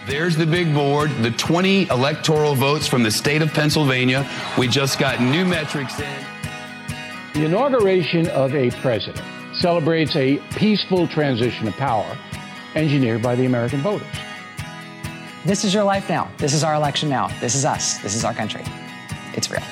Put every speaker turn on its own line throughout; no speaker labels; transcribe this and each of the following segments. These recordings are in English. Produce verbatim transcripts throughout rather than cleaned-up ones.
There's the big board, the twenty electoral votes from the state of Pennsylvania. We just got new metrics in.
The inauguration of a president celebrates a peaceful transition of power engineered by the American voters.
This is your life now. This is our election now. This is us. This is our country. It's real.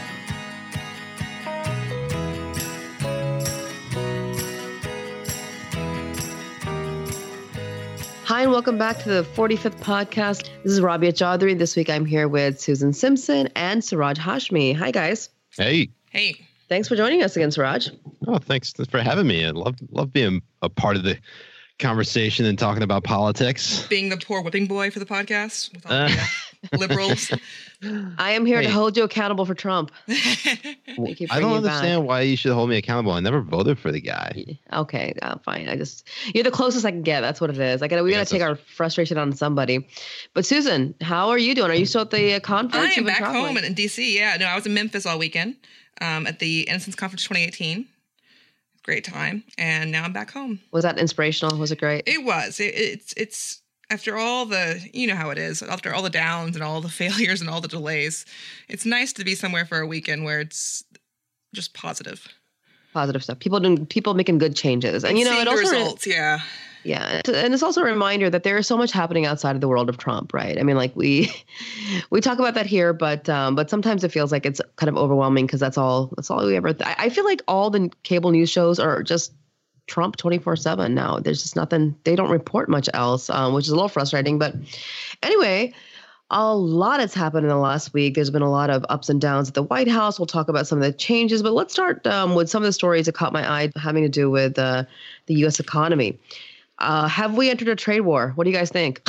Hi, and welcome back to the forty-fifth podcast. This is Rabia Chaudhry. This week I'm here with Susan Simpson and Siraj Hashmi. Hi, guys.
Hey.
Hey.
Thanks for joining us again, Siraj.
Oh, thanks for having me. I love love being a part of the conversation and talking about politics.
Being the poor whipping boy for the podcast with all uh. the liberals.
I am here
hey.
to hold you accountable for Trump. I
don't understand back. why you should hold me accountable. I never voted for the guy.
Okay, uh, fine. I just you're the closest I can get. That's what it is. I got we got to take our frustration on somebody. But Susan, how are you doing? Are you still at the uh, conference?
I am back traveling? home in, in D C. Yeah, no, I was in Memphis all weekend um, at the Innocence Conference twenty eighteen. Great time, and now I'm back home.
Was that inspirational? Was it great?
It was. It, it's it's after all the, you know how it is, after all the downs and all the failures and all the delays, it's nice to be somewhere for a weekend where it's just positive.
Positive stuff. People doing, people making good changes, and, and you know, it also
results. Yeah.
Yeah. And it's also a reminder that there is so much happening outside of the world of Trump, right? I mean, like we we talk about that here, but um, but sometimes it feels like it's kind of overwhelming because that's all that's all we ever th- I feel like all the cable news shows are just Trump twenty-four seven now. There's just nothing. They don't report much else, um, which is a little frustrating. But anyway, a lot has happened in the last week. There's been a lot of ups and downs at the White House. We'll talk about some of the changes, but let's start um, with some of the stories that caught my eye having to do with uh, the U S economy. Uh, have we entered a trade war? What do you guys think?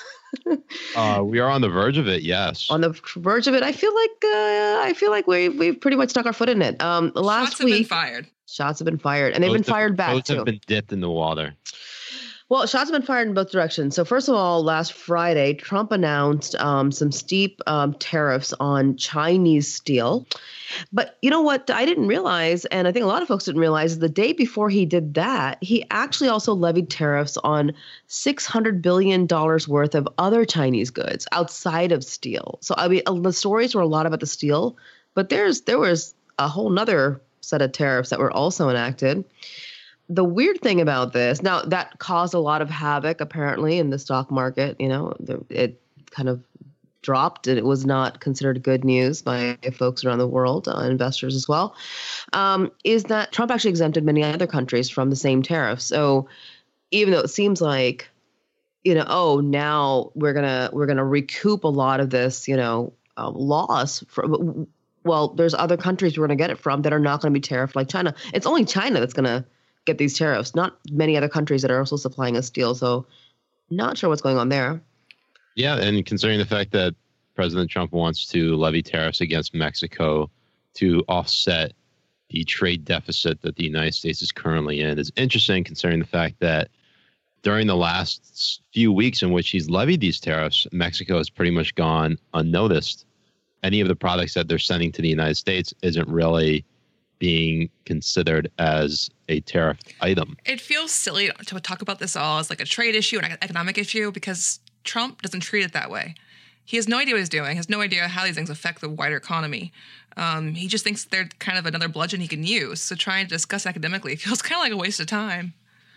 uh, we are on the verge of it. Yes.
On the verge of it. I feel like uh, I feel like we've we've pretty much stuck our foot in it. Um, last
shots
week,
have been fired.
Shots have been fired, and they've
both
been fired
have,
back
both
too.
Both have been dipped in the water.
Well, shots have been fired in both directions. So first of all, last Friday, Trump announced um, some steep um, tariffs on Chinese steel. But you know what I didn't realize, and I think a lot of folks didn't realize, is the day before he did that, he actually also levied tariffs on six hundred billion dollars worth of other Chinese goods outside of steel. So I mean, the stories were a lot about the steel, but there's there was a whole nother set of tariffs that were also enacted. The weird thing about this, now that caused a lot of havoc apparently in the stock market. You know, it kind of dropped and it was not considered good news by folks around the world, uh, investors as well, um, is that Trump actually exempted many other countries from the same tariff. So even though it seems like, you know, oh, now we're gonna we're gonna recoup a lot of this, you know, uh, loss from, well, there's other countries we're gonna get it from that are not going to be tariffed like China. It's only China that's gonna get these tariffs, not many other countries that are also supplying us steel. So not sure what's going on there.
Yeah, and considering the fact that President Trump wants to levy tariffs against Mexico to offset the trade deficit that the United States is currently in is interesting, considering the fact that during the last few weeks in which he's levied these tariffs, Mexico has pretty much gone unnoticed. Any of the products that they're sending to the United States isn't really being considered as a tariff item.
It feels silly to talk about this all as like a trade issue and an economic issue because Trump doesn't treat it that way. He has no idea what he's doing, has no idea how these things affect the wider economy. Um, he just thinks they're kind of another bludgeon he can use. So trying to discuss academically feels kind of like a waste of time.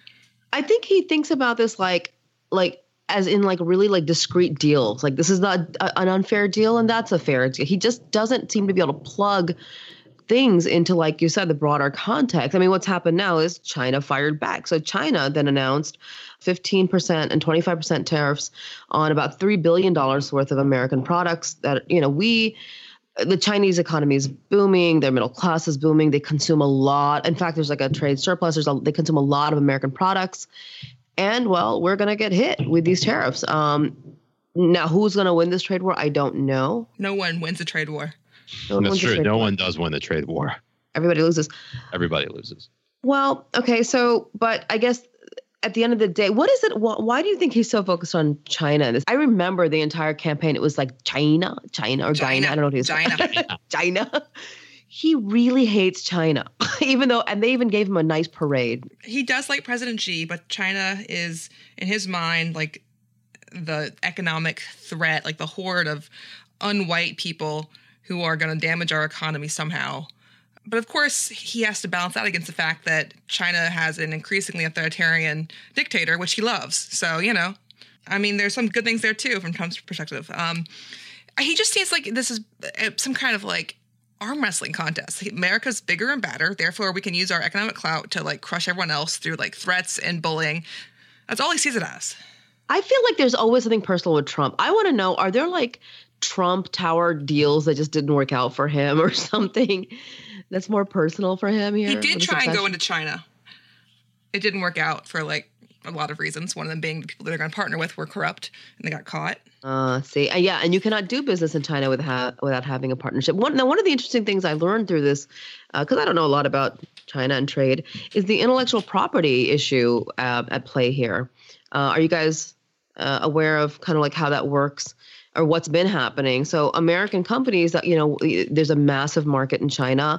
I think he thinks about this like, like as in like really like discrete deals. Like this is not a, an unfair deal and that's a fair deal. He just doesn't seem to be able to plug things into, like you said, the broader context. I mean, what's happened now is China fired back. So China then announced fifteen percent and twenty-five percent tariffs on about three billion dollars worth of American products that, you know, we, the Chinese economy is booming. Their middle class is booming. They consume a lot. In fact, there's like a trade surplus. There's a, they consume a lot of American products. And, well, we're going to get hit with these tariffs. Um, now, who's going to win this trade war? I don't know.
No one wins a trade war.
No
That's true. No one does win the trade war.
Everybody loses.
Everybody loses.
Well, okay. So, but I guess at the end of the day, what is it? Wh- why do you think he's so focused on China? This, I remember the entire campaign. It was like China, China, or China. I don't know what he was.
China.
China. He really hates China, even though, and they even gave him a nice parade.
He does like President Xi, but China is, in his mind, like the economic threat, like the horde of unwhite people who are going to damage our economy somehow. But of course, he has to balance that against the fact that China has an increasingly authoritarian dictator, which he loves. So, you know, I mean, there's some good things there, too, from Trump's perspective. Um, he just seems like this is some kind of like arm wrestling contest. America's bigger and badder. Therefore, we can use our economic clout to like crush everyone else through like threats and bullying. That's all he sees it as.
I feel like there's always something personal with Trump. I want to know, are there like Trump Tower deals that just didn't work out for him or something that's more personal for him here?
He did try and go into China. It didn't work out for like a lot of reasons. One of them being the people that they're going to partner with were corrupt and they got caught.
Uh, see, uh, yeah, and you cannot do business in China with ha- without having a partnership. One, now, one of the interesting things I learned through this, because uh, I don't know a lot about China and trade, is the intellectual property issue uh, at play here. Uh, are you guys uh, aware of kind of like how that works or what's been happening? So American companies that, you know, there's a massive market in China.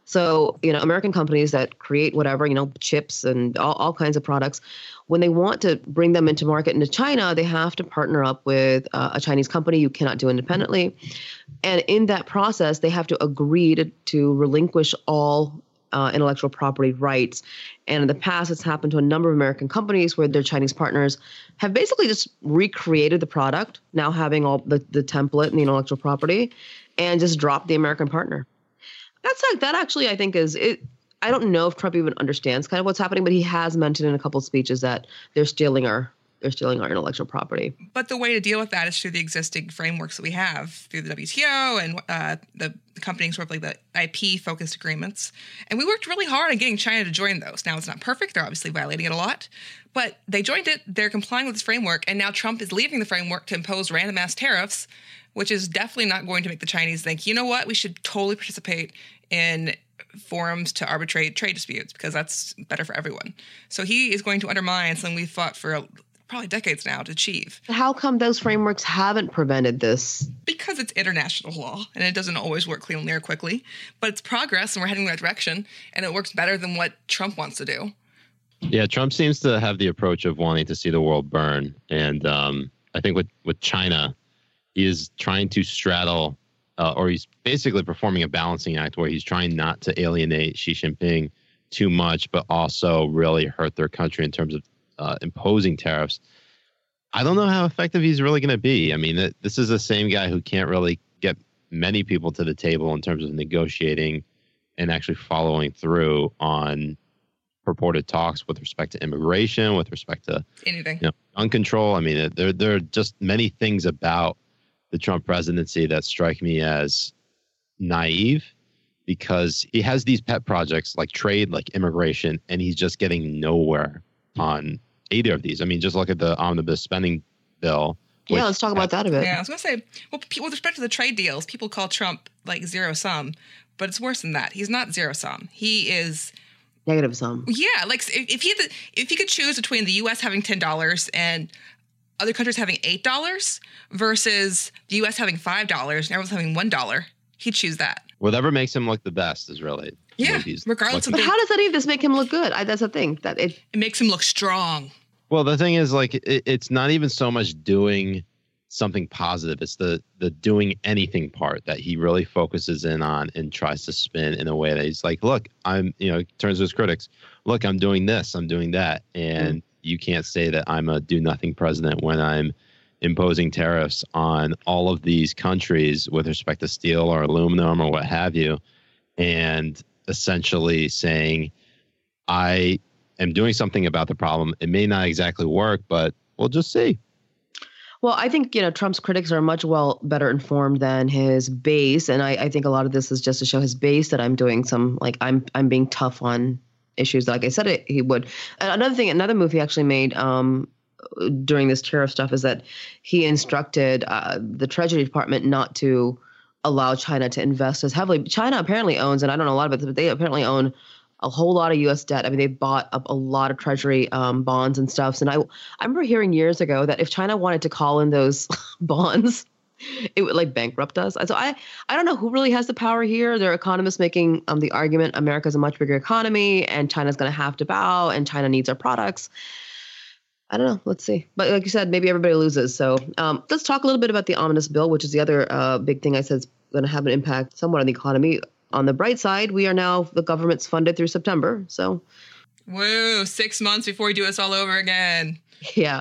So, you know, American companies that create whatever, you know, chips and all, all kinds of products, when they want to bring them into market into China, they have to partner up with uh, a Chinese company. You cannot do independently. And in that process, they have to agree to, to relinquish all uh, intellectual property rights. And in the past, it's happened to a number of American companies where their Chinese partners have basically just recreated the product, now having all the, the template and the intellectual property, and just dropped the American partner. That's like, that actually, I think, is it. I don't know if Trump even understands kind of what's happening, but he has mentioned in a couple of speeches that they're stealing our they're stealing our intellectual property.
But the way to deal with that is through the existing frameworks that we have through the W T O and uh, the accompanying sort of like the I P-focused agreements. And we worked really hard on getting China to join those. Now, it's not perfect. They're obviously violating it a lot. But they joined it. They're complying with this framework. And now Trump is leaving the framework to impose random ass tariffs, which is definitely not going to make the Chinese think, you know what, we should totally participate in forums to arbitrate trade disputes because that's better for everyone. So he is going to undermine something we've fought for probably decades now to achieve.
How come those frameworks haven't prevented this?
Because it's international law and it doesn't always work cleanly or quickly, but it's progress and we're heading in the right direction and it works better than what Trump wants to do.
Yeah, Trump seems to have the approach of wanting to see the world burn. And um, I think with, with China, he is trying to straddle Uh, or he's basically performing a balancing act where he's trying not to alienate Xi Jinping too much, but also really hurt their country in terms of uh, imposing tariffs. I don't know how effective he's really going to be. I mean, it, this is the same guy who can't really get many people to the table in terms of negotiating and actually following through on purported talks with respect to immigration, with respect to
anything,
you know, gun control. I mean, there, there are just many things about the Trump presidency that strike me as naive because he has these pet projects like trade, like immigration, and he's just getting nowhere on either of these. I mean, just look at the omnibus spending bill.
Yeah, let's talk about that a bit.
Yeah, I was going to say, well, with respect to the trade deals, people call Trump like zero sum, but it's worse than that. He's not zero sum. He is
negative sum.
Yeah, like if he had the, if he could choose between the U S having ten dollars and other countries having eight dollars versus the U S having five dollars and everyone's having one dollar, he'd choose that.
Whatever makes him look the best is really.
Yeah, regardless of
But
the,
how does that even just make him look good? I, that's the thing. that it,
it makes him look strong.
Well, the thing is, like, it, it's not even so much doing something positive. It's the the doing anything part that he really focuses in on and tries to spin in a way that he's like, look, I'm, you know, turns to his critics, look, I'm doing this, I'm doing that. And mm. you can't say that I'm a do nothing president when I'm imposing tariffs on all of these countries with respect to steel or aluminum or what have you. And essentially saying, I am doing something about the problem. It may not exactly work, but we'll just see.
Well, I think, you know, Trump's critics are much well better informed than his base. And I, I think a lot of this is just to show his base that I'm doing some, like, I'm I'm being tough on issues like I said it, he would. And another thing, another move he actually made um, during this tariff stuff is that he instructed uh, the Treasury Department not to allow China to invest as heavily. China apparently owns, and I don't know a lot about this, but they apparently own a whole lot of U S debt. I mean, they bought up a lot of Treasury um, bonds and stuff. And I, I remember hearing years ago that if China wanted to call in those bonds, it would like bankrupt us. So I, I don't know who really has the power here. There are economists making um, the argument America's a much bigger economy and China's going to have to bow and China needs our products. I don't know. Let's see. But like you said, maybe everybody loses. So um, let's talk a little bit about the omnibus bill, which is the other uh, big thing I said is going to have an impact somewhat on the economy. On the bright side, we are now, the government's funded through September. So.
Woo, six months before we do this all over again.
Yeah.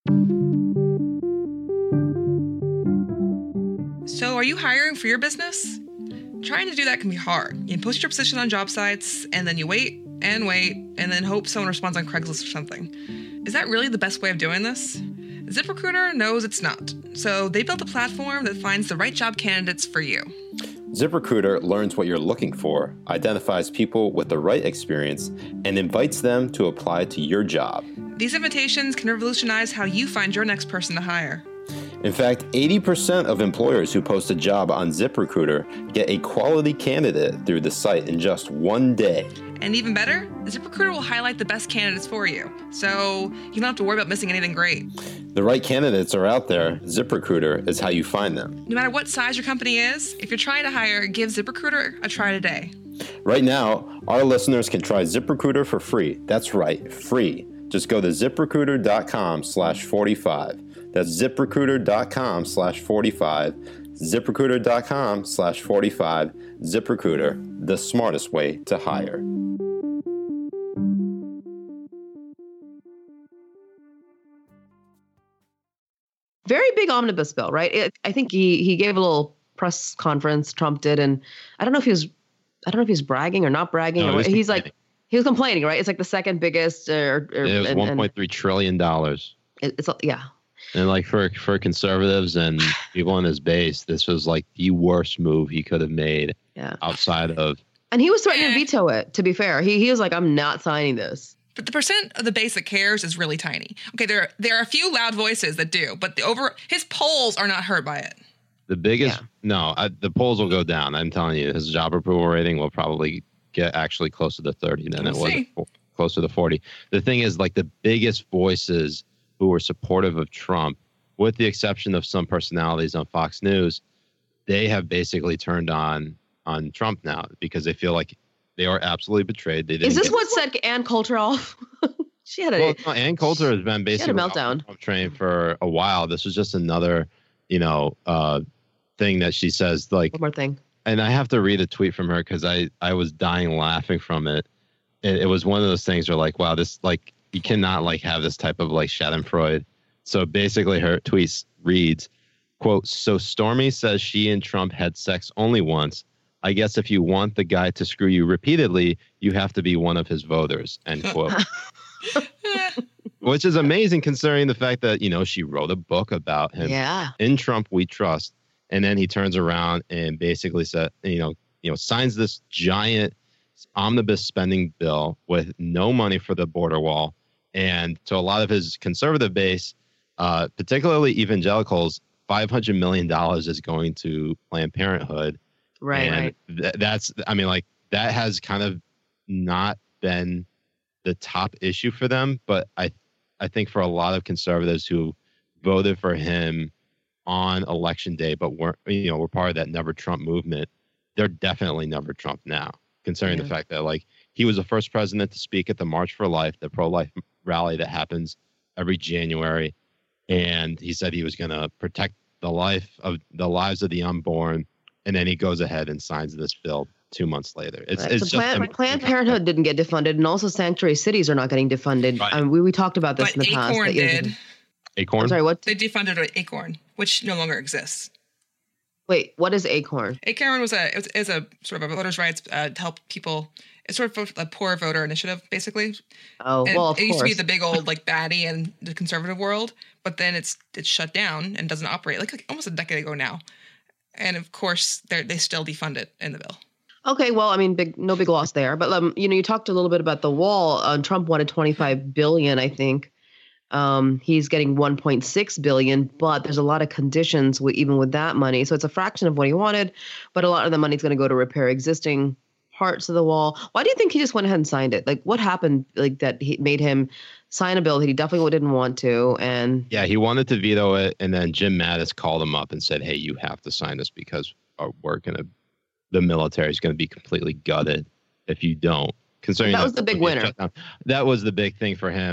So are you hiring for your business? Trying to do that can be hard. You post your position on job sites, and then you wait and wait, and then hope someone responds on Craigslist or something. Is that really the best way of doing this? ZipRecruiter knows it's not. So they built a platform that finds the right job candidates for you.
ZipRecruiter learns what you're looking for, identifies people with the right experience, and invites them to apply to your job.
These invitations can revolutionize how you find your next person to hire.
In fact, eighty percent of employers who post a job on ZipRecruiter get a quality candidate through the site in just one day.
And even better, ZipRecruiter will highlight the best candidates for you, so you don't have to worry about missing anything great.
The right candidates are out there. ZipRecruiter is how you find them.
No matter what size your company is, if you're trying to hire, give ZipRecruiter a try today.
Right now, our listeners can try ZipRecruiter for free. That's right, free. Just go to ZipRecruiter.com slash 45. That's ZipRecruiter.com slash 45. ZipRecruiter.com slash 45. ZipRecruiter, the smartest way to hire.
Very big omnibus bill, right? It, I think he he gave a little press conference, Trump did, and I don't know if he was, I don't know if he's bragging or not bragging.
No,
or
he
he's like, he was complaining, right? It's like the second biggest. Or, or,
it was
and,
one point three trillion dollars.
It, it's yeah.
And like for for conservatives and people in his base, this was like the worst move he could have made.
Yeah.
Outside of.
And he was threatening to veto it. To be fair, he he was like, I'm not signing this.
But the percent of the base that cares is really tiny. Okay, there are, there are a few loud voices that do, but the over his polls are not hurt by it.
The biggest,
yeah.
no, I, the polls will go down. I'm telling you, his job approval rating will probably get actually closer to thirty than
we'll
it was
see.
closer to forty. The thing is, like the biggest voices who were supportive of Trump, with the exception of some personalities on Fox News, they have basically turned on on Trump now because they feel like they are absolutely betrayed. They didn't
Is this
get,
what set Ann Coulter off? she had a
well, no, Ann Coulter has been basically
a meltdown.
Trump train for a while. This was just another, you know, uh, thing that she says. Like
one more thing.
And I have to read a tweet from her because I I was dying laughing from it. it. It was one of those things where like, wow, this like you cannot like have this type of like Schadenfreude. So basically, her tweet reads, "Quote: So Stormy says she and Trump had sex only once. I guess if you want the guy to screw you repeatedly, you have to be one of his voters." End quote. Which is amazing considering the fact that, you know, she wrote a book about him.
Yeah.
In Trump We Trust. And then he turns around and basically said, you know, you know, signs this giant omnibus spending bill with no money for the border wall. And to a lot of his conservative base, uh, particularly evangelicals, five hundred million dollars is going to Planned Parenthood.
Right,
and
right.
Th- that's, I mean, like that has kind of not been the top issue for them. But I, I think for a lot of conservatives who voted for him on election day, but weren't, you know, were part of that Never Trump movement, they're definitely Never Trump now, considering
Yeah.
the fact that like he was the first president to speak at the March for Life, the pro-life rally that happens every January. And he said he was going to protect the life of the lives of the unborn. And then he goes ahead and signs this bill two months later. It's,
Right.
it's
So
just
Planned,
am-
Planned Parenthood didn't get defunded, and also sanctuary cities are not getting defunded.
Right.
Um, we, we talked about this
But
in the past.
Acorn
that, you know,
did.
Acorn.
I'm sorry, what?
They defunded Acorn, which no longer exists.
Wait, what is Acorn?
Acorn was a it was, is a sort of a voters' rights uh, to help people. It's sort of a poor voter initiative, basically.
Oh,
And
well, of
it used
course.
to be the big old like baddie in the conservative world, but then it's it's shut down and doesn't operate like, like almost a decade ago now. And of course, they they still defund it in the bill.
Okay, well, I mean, big no big loss there. But um, you know, you talked a little bit about the wall. Uh, Trump wanted twenty-five billion, I think. Um, he's getting one point six billion, but there's a lot of conditions with, even with that money. So it's a fraction of what he wanted, but a lot of the money is going to go to repair existing parts of the wall. Why do you think he just went ahead and signed it? Like, what happened? Like that he made him sign a bill that he definitely didn't want to, and
Yeah, he wanted to veto it, and then Jim Mattis called him up and said, "Hey, you have to sign this because uh, we're gonna, the military is gonna be completely gutted if you don't." Considering
That was the big
would be a
winner.
shutdown. That was the big thing for him.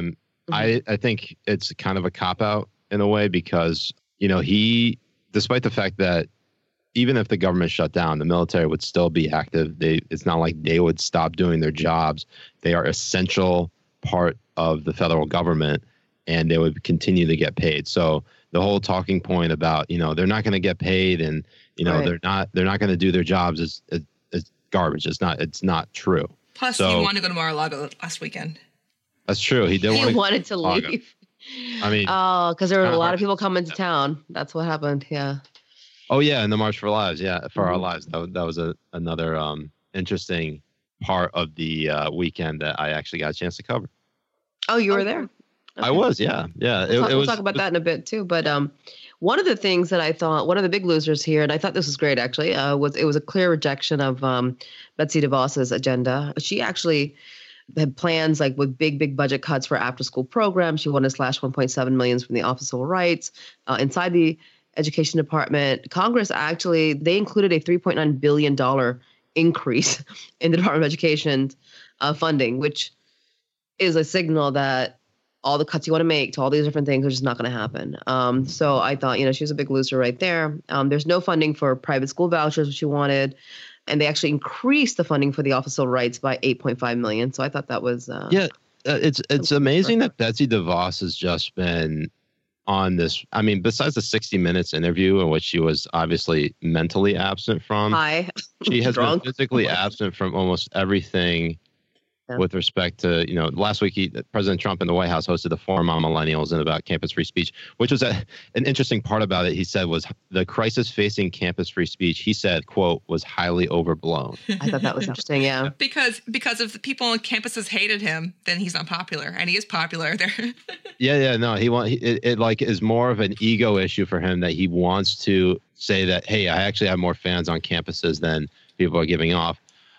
I, I think it's kind of a cop-out in a way because, you know, he, despite the fact that even if the government shut down, the military would still be active. They, it's not like they would stop doing their jobs. They are essential part of the federal government, and they would continue to get paid. So the whole talking point about, you know, they're not going to get paid and, you know,
Right.
they're not they're not going to do their jobs is, is, is garbage. It's not it's not true.
Plus,
So-
he wanted to go to Mar-a-Lago last weekend.
That's true. He did
He
want to
wanted to
Chicago.
leave.
I mean,
Oh, because there were a
kinda
lot
hard
of people
to-
coming to town. That's what happened. Yeah.
oh yeah, and the March for Lives, yeah, for our
Mhm.
lives. That, that was a, another um, interesting part of the uh, weekend that I actually got a chance to cover.
Oh, you were there.
I
Okay.
was, yeah, yeah.
We'll, talk, we'll
was,
talk about that in a bit too. But um, one of the things that I thought, one of the big losers here, and I thought this was great actually, uh, was it was a clear rejection of um, Betsy DeVos's agenda. She actually had plans like with big, big budget cuts for after-school programs. She wanted to slash one point seven million from the Office of Civil Rights uh, inside the Education Department. Congress actually they included a three point nine billion dollar increase in the Department of Education uh, funding, which is a signal that all the cuts you want to make to all these different things are just not going to happen. Um, so I thought, you know, she was a big loser right there. Um, there's no funding for private school vouchers, which she wanted. And they actually increased the funding for the Office of Civil Rights by eight point five million dollars. So I thought that was uh,
yeah, uh, it's it's amazing that Betsy DeVos has just been on this. I mean, besides the sixty minutes interview in which she was obviously mentally absent from,
high.
she has
drunk.
been physically absent from almost everything.
Yeah.
With respect to, you know, last week, he, President Trump in the White House hosted a forum on millennials and about campus free speech, which was a, an interesting part about it. He said was the crisis facing campus free speech, he said, quote, was highly overblown.
I thought that was interesting. Yeah.
Because because if the people on campuses hated him, then he's not popular, and he is popular there.
Yeah, yeah, no, he want he, it, it like is more of an ego issue for him that he wants to say that, hey, I actually have more fans on campuses than people are giving off.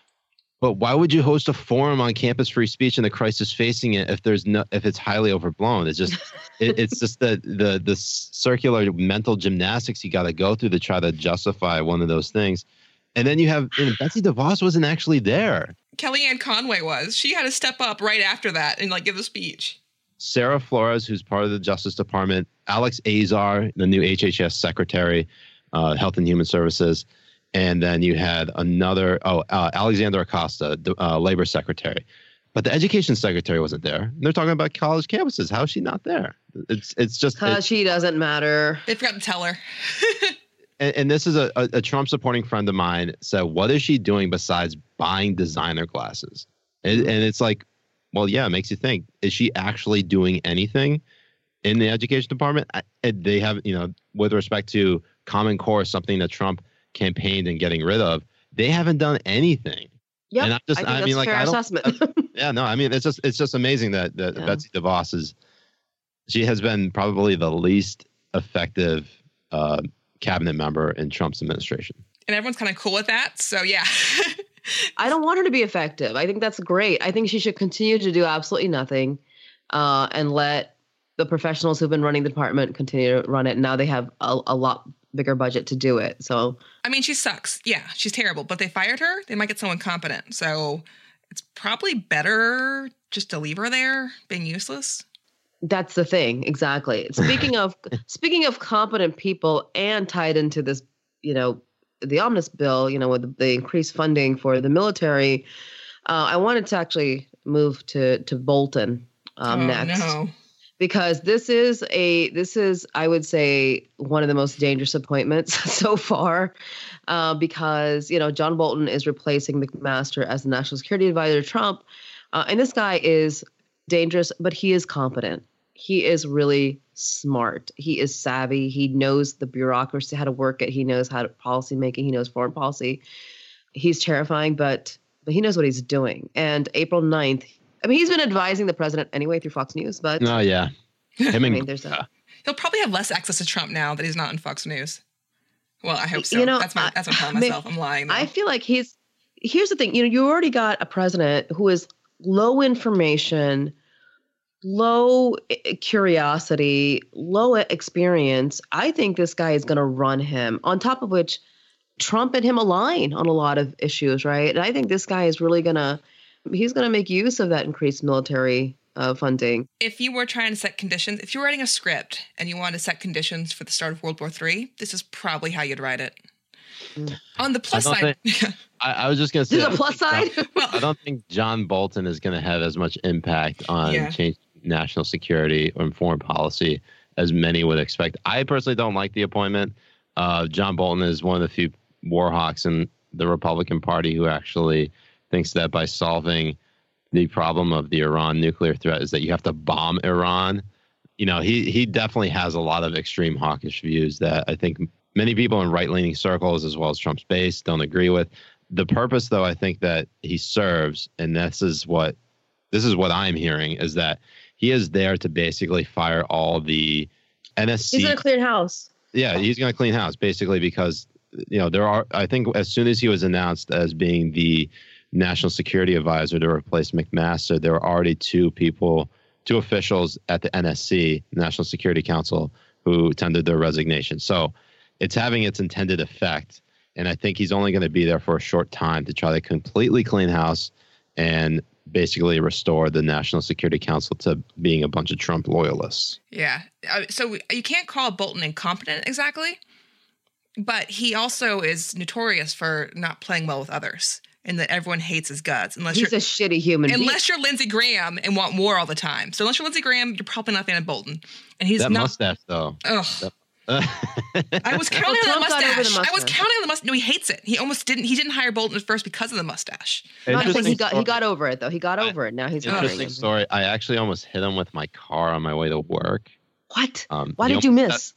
But why would you host a forum on campus free speech and the crisis facing it if there's no if it's highly overblown? It's just it, it's just the the the circular mental gymnastics you got to go through to try to justify one of those things. And then you have you know, Betsy DeVos wasn't actually there.
Kellyanne Conway was. She had to step up right after that and like give a speech.
Sarah Flores, who's part of the Justice Department, Alex Azar, the new H H S Secretary, uh, Health and Human Services. And then you had another, oh, uh, Alexander Acosta, the uh, Labor Secretary. But the Education Secretary wasn't there. And they're talking about college campuses. How is she not there? It's it's just.
Because
It,
she doesn't matter.
They forgot to tell her.
and, and this is a, a, a Trump supporting friend of mine said, what is she doing besides buying designer glasses? And, and it's like, well, yeah, it makes you think. Is she actually doing anything in the Education Department? I, they have, you know, with respect to Common Core, something that Trump campaigned and getting rid of, they haven't done anything.
Yeah.
And I'm just,
I think
I
that's
mean,
a
like,
fair
I don't,
assessment.
yeah, no, I mean, it's just, it's just amazing that, that
Yeah.
Betsy DeVos is, she has been probably the least effective uh, cabinet member in Trump's administration.
And everyone's kind of cool with that. So yeah.
I don't want her to be effective. I think that's great. I think she should continue to do absolutely nothing uh, and let the professionals who've been running the department continue to run it. Now they have a, a lot bigger budget to do it. So
I mean, she sucks. Yeah, she's terrible. But they fired her. They might get someone competent. So it's probably better just to leave her there being useless.
that's the thing. Exactly. Speaking of speaking of competent people and tied into this, you know, the omnibus bill, you know, with the, the increased funding for the military, uh, I wanted to actually move to to Bolton um,
oh,
next.
no.
Because this is a this is I would say one of the most dangerous appointments so far, uh, because you know John Bolton is replacing McMaster as the National Security Advisor to Trump, uh, and this guy is dangerous, but he is competent. He is really smart. He is savvy. He knows the bureaucracy, how to work it. He knows how to policy making. He knows foreign policy. He's terrifying, but but he knows what he's doing. And April ninth. I mean, he's been advising the president anyway through Fox News, but
Oh, yeah. Him
I
and,
mean, there's a,
He'll probably have less access to Trump now that he's not in Fox News. Well, I hope so.
You know,
that's my
I-
that's what I'm telling
I mean,
myself. I'm lying. Though.
I feel like he's, here's the thing, you know, you already got a president who is low information, low i- curiosity, low experience. I think this guy is going to run him, on top of which Trump and him align on a lot of issues, right? And I think this guy is really going to, he's going to make use of that increased military uh, funding.
If you were trying to set conditions, if you were writing a script and you wanted to set conditions for the start of World War Three, this is probably how you'd write it. Mm. On the plus side,
think, I, I was just going to say,
there's a plus side.
Well, I don't think John Bolton is going to have as much impact on yeah. change national security or foreign policy as many would expect. I personally don't like the appointment. Uh, John Bolton is one of the few war hawks in the Republican Party who actually thinks that by solving the problem of the Iran nuclear threat is that you have to bomb Iran. You know, he he definitely has a lot of extreme hawkish views that I think many people in right-leaning circles, as well as Trump's base, don't agree with. The purpose, though, I think that he serves, and this is what this is what I'm hearing, is that he is there to basically fire all the N S C.
He's going to clean house.
Yeah, he's going to clean house, basically, because, you know, there are, I think as soon as he was announced as being the national security advisor to replace McMaster, there were already two people, two officials at the N S C, National Security Council, who tendered their resignation. So it's having its intended effect. And I think he's only going to be there for a short time to try to completely clean house and basically restore the National Security Council to being a bunch of Trump loyalists.
Yeah. Uh, so you can't call Bolton incompetent exactly, but he also is notorious for not playing well with others and that everyone hates his guts. Unless
He's
you're,
a shitty human being.
Unless you're Lindsey Graham and want war all the time. So unless you're Lindsey Graham, you're probably not a fan of Bolton. And he's
that
not.
mustache, though.
Ugh.
That,
I was counting
well,
on the mustache.
the mustache.
I was counting on the mustache. No, he hates it. He almost didn't. He didn't hire Bolton at first because of the mustache.
No, I think he got he got over it though. He got over I, it. Now he's
interesting story. I actually almost hit him with my car on my way to work.
What? Um, Why did you miss?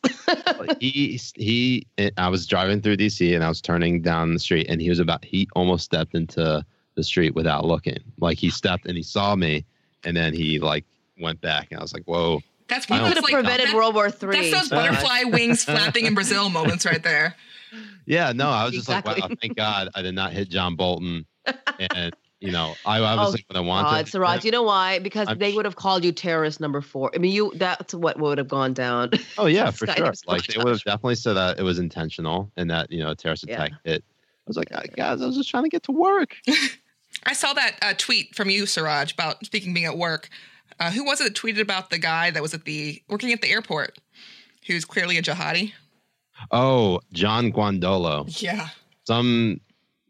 he he. I was driving through D C and I was turning down the street, and he was about. He almost stepped into the street without looking. Like he stepped and he saw me, and then he like went back, and I was like, "Whoa."
That's
what could have like, prevented that, World War Three.
That's those butterfly wings flapping in Brazil moments right there.
Yeah, no, I was just
exactly.
like, wow, thank God I did not hit John Bolton. And, you know, I, I was
oh,
like, what I wanted.
God, Siraj, you know why? Because
I'm
they would have called you terrorist number four. I mean, you that's what would have gone down.
Oh, yeah, for sure. Like, they would have definitely said that it was intentional and that, you know, a terrorist attack yeah. hit. I was like, guys, I was just trying to get to work.
I saw that uh, tweet from you, Siraj, about speaking being at work. Uh, who was it that tweeted about the guy that was at the working at the airport, who's clearly a jihadi?
Oh, John Guandolo.
Yeah.
Some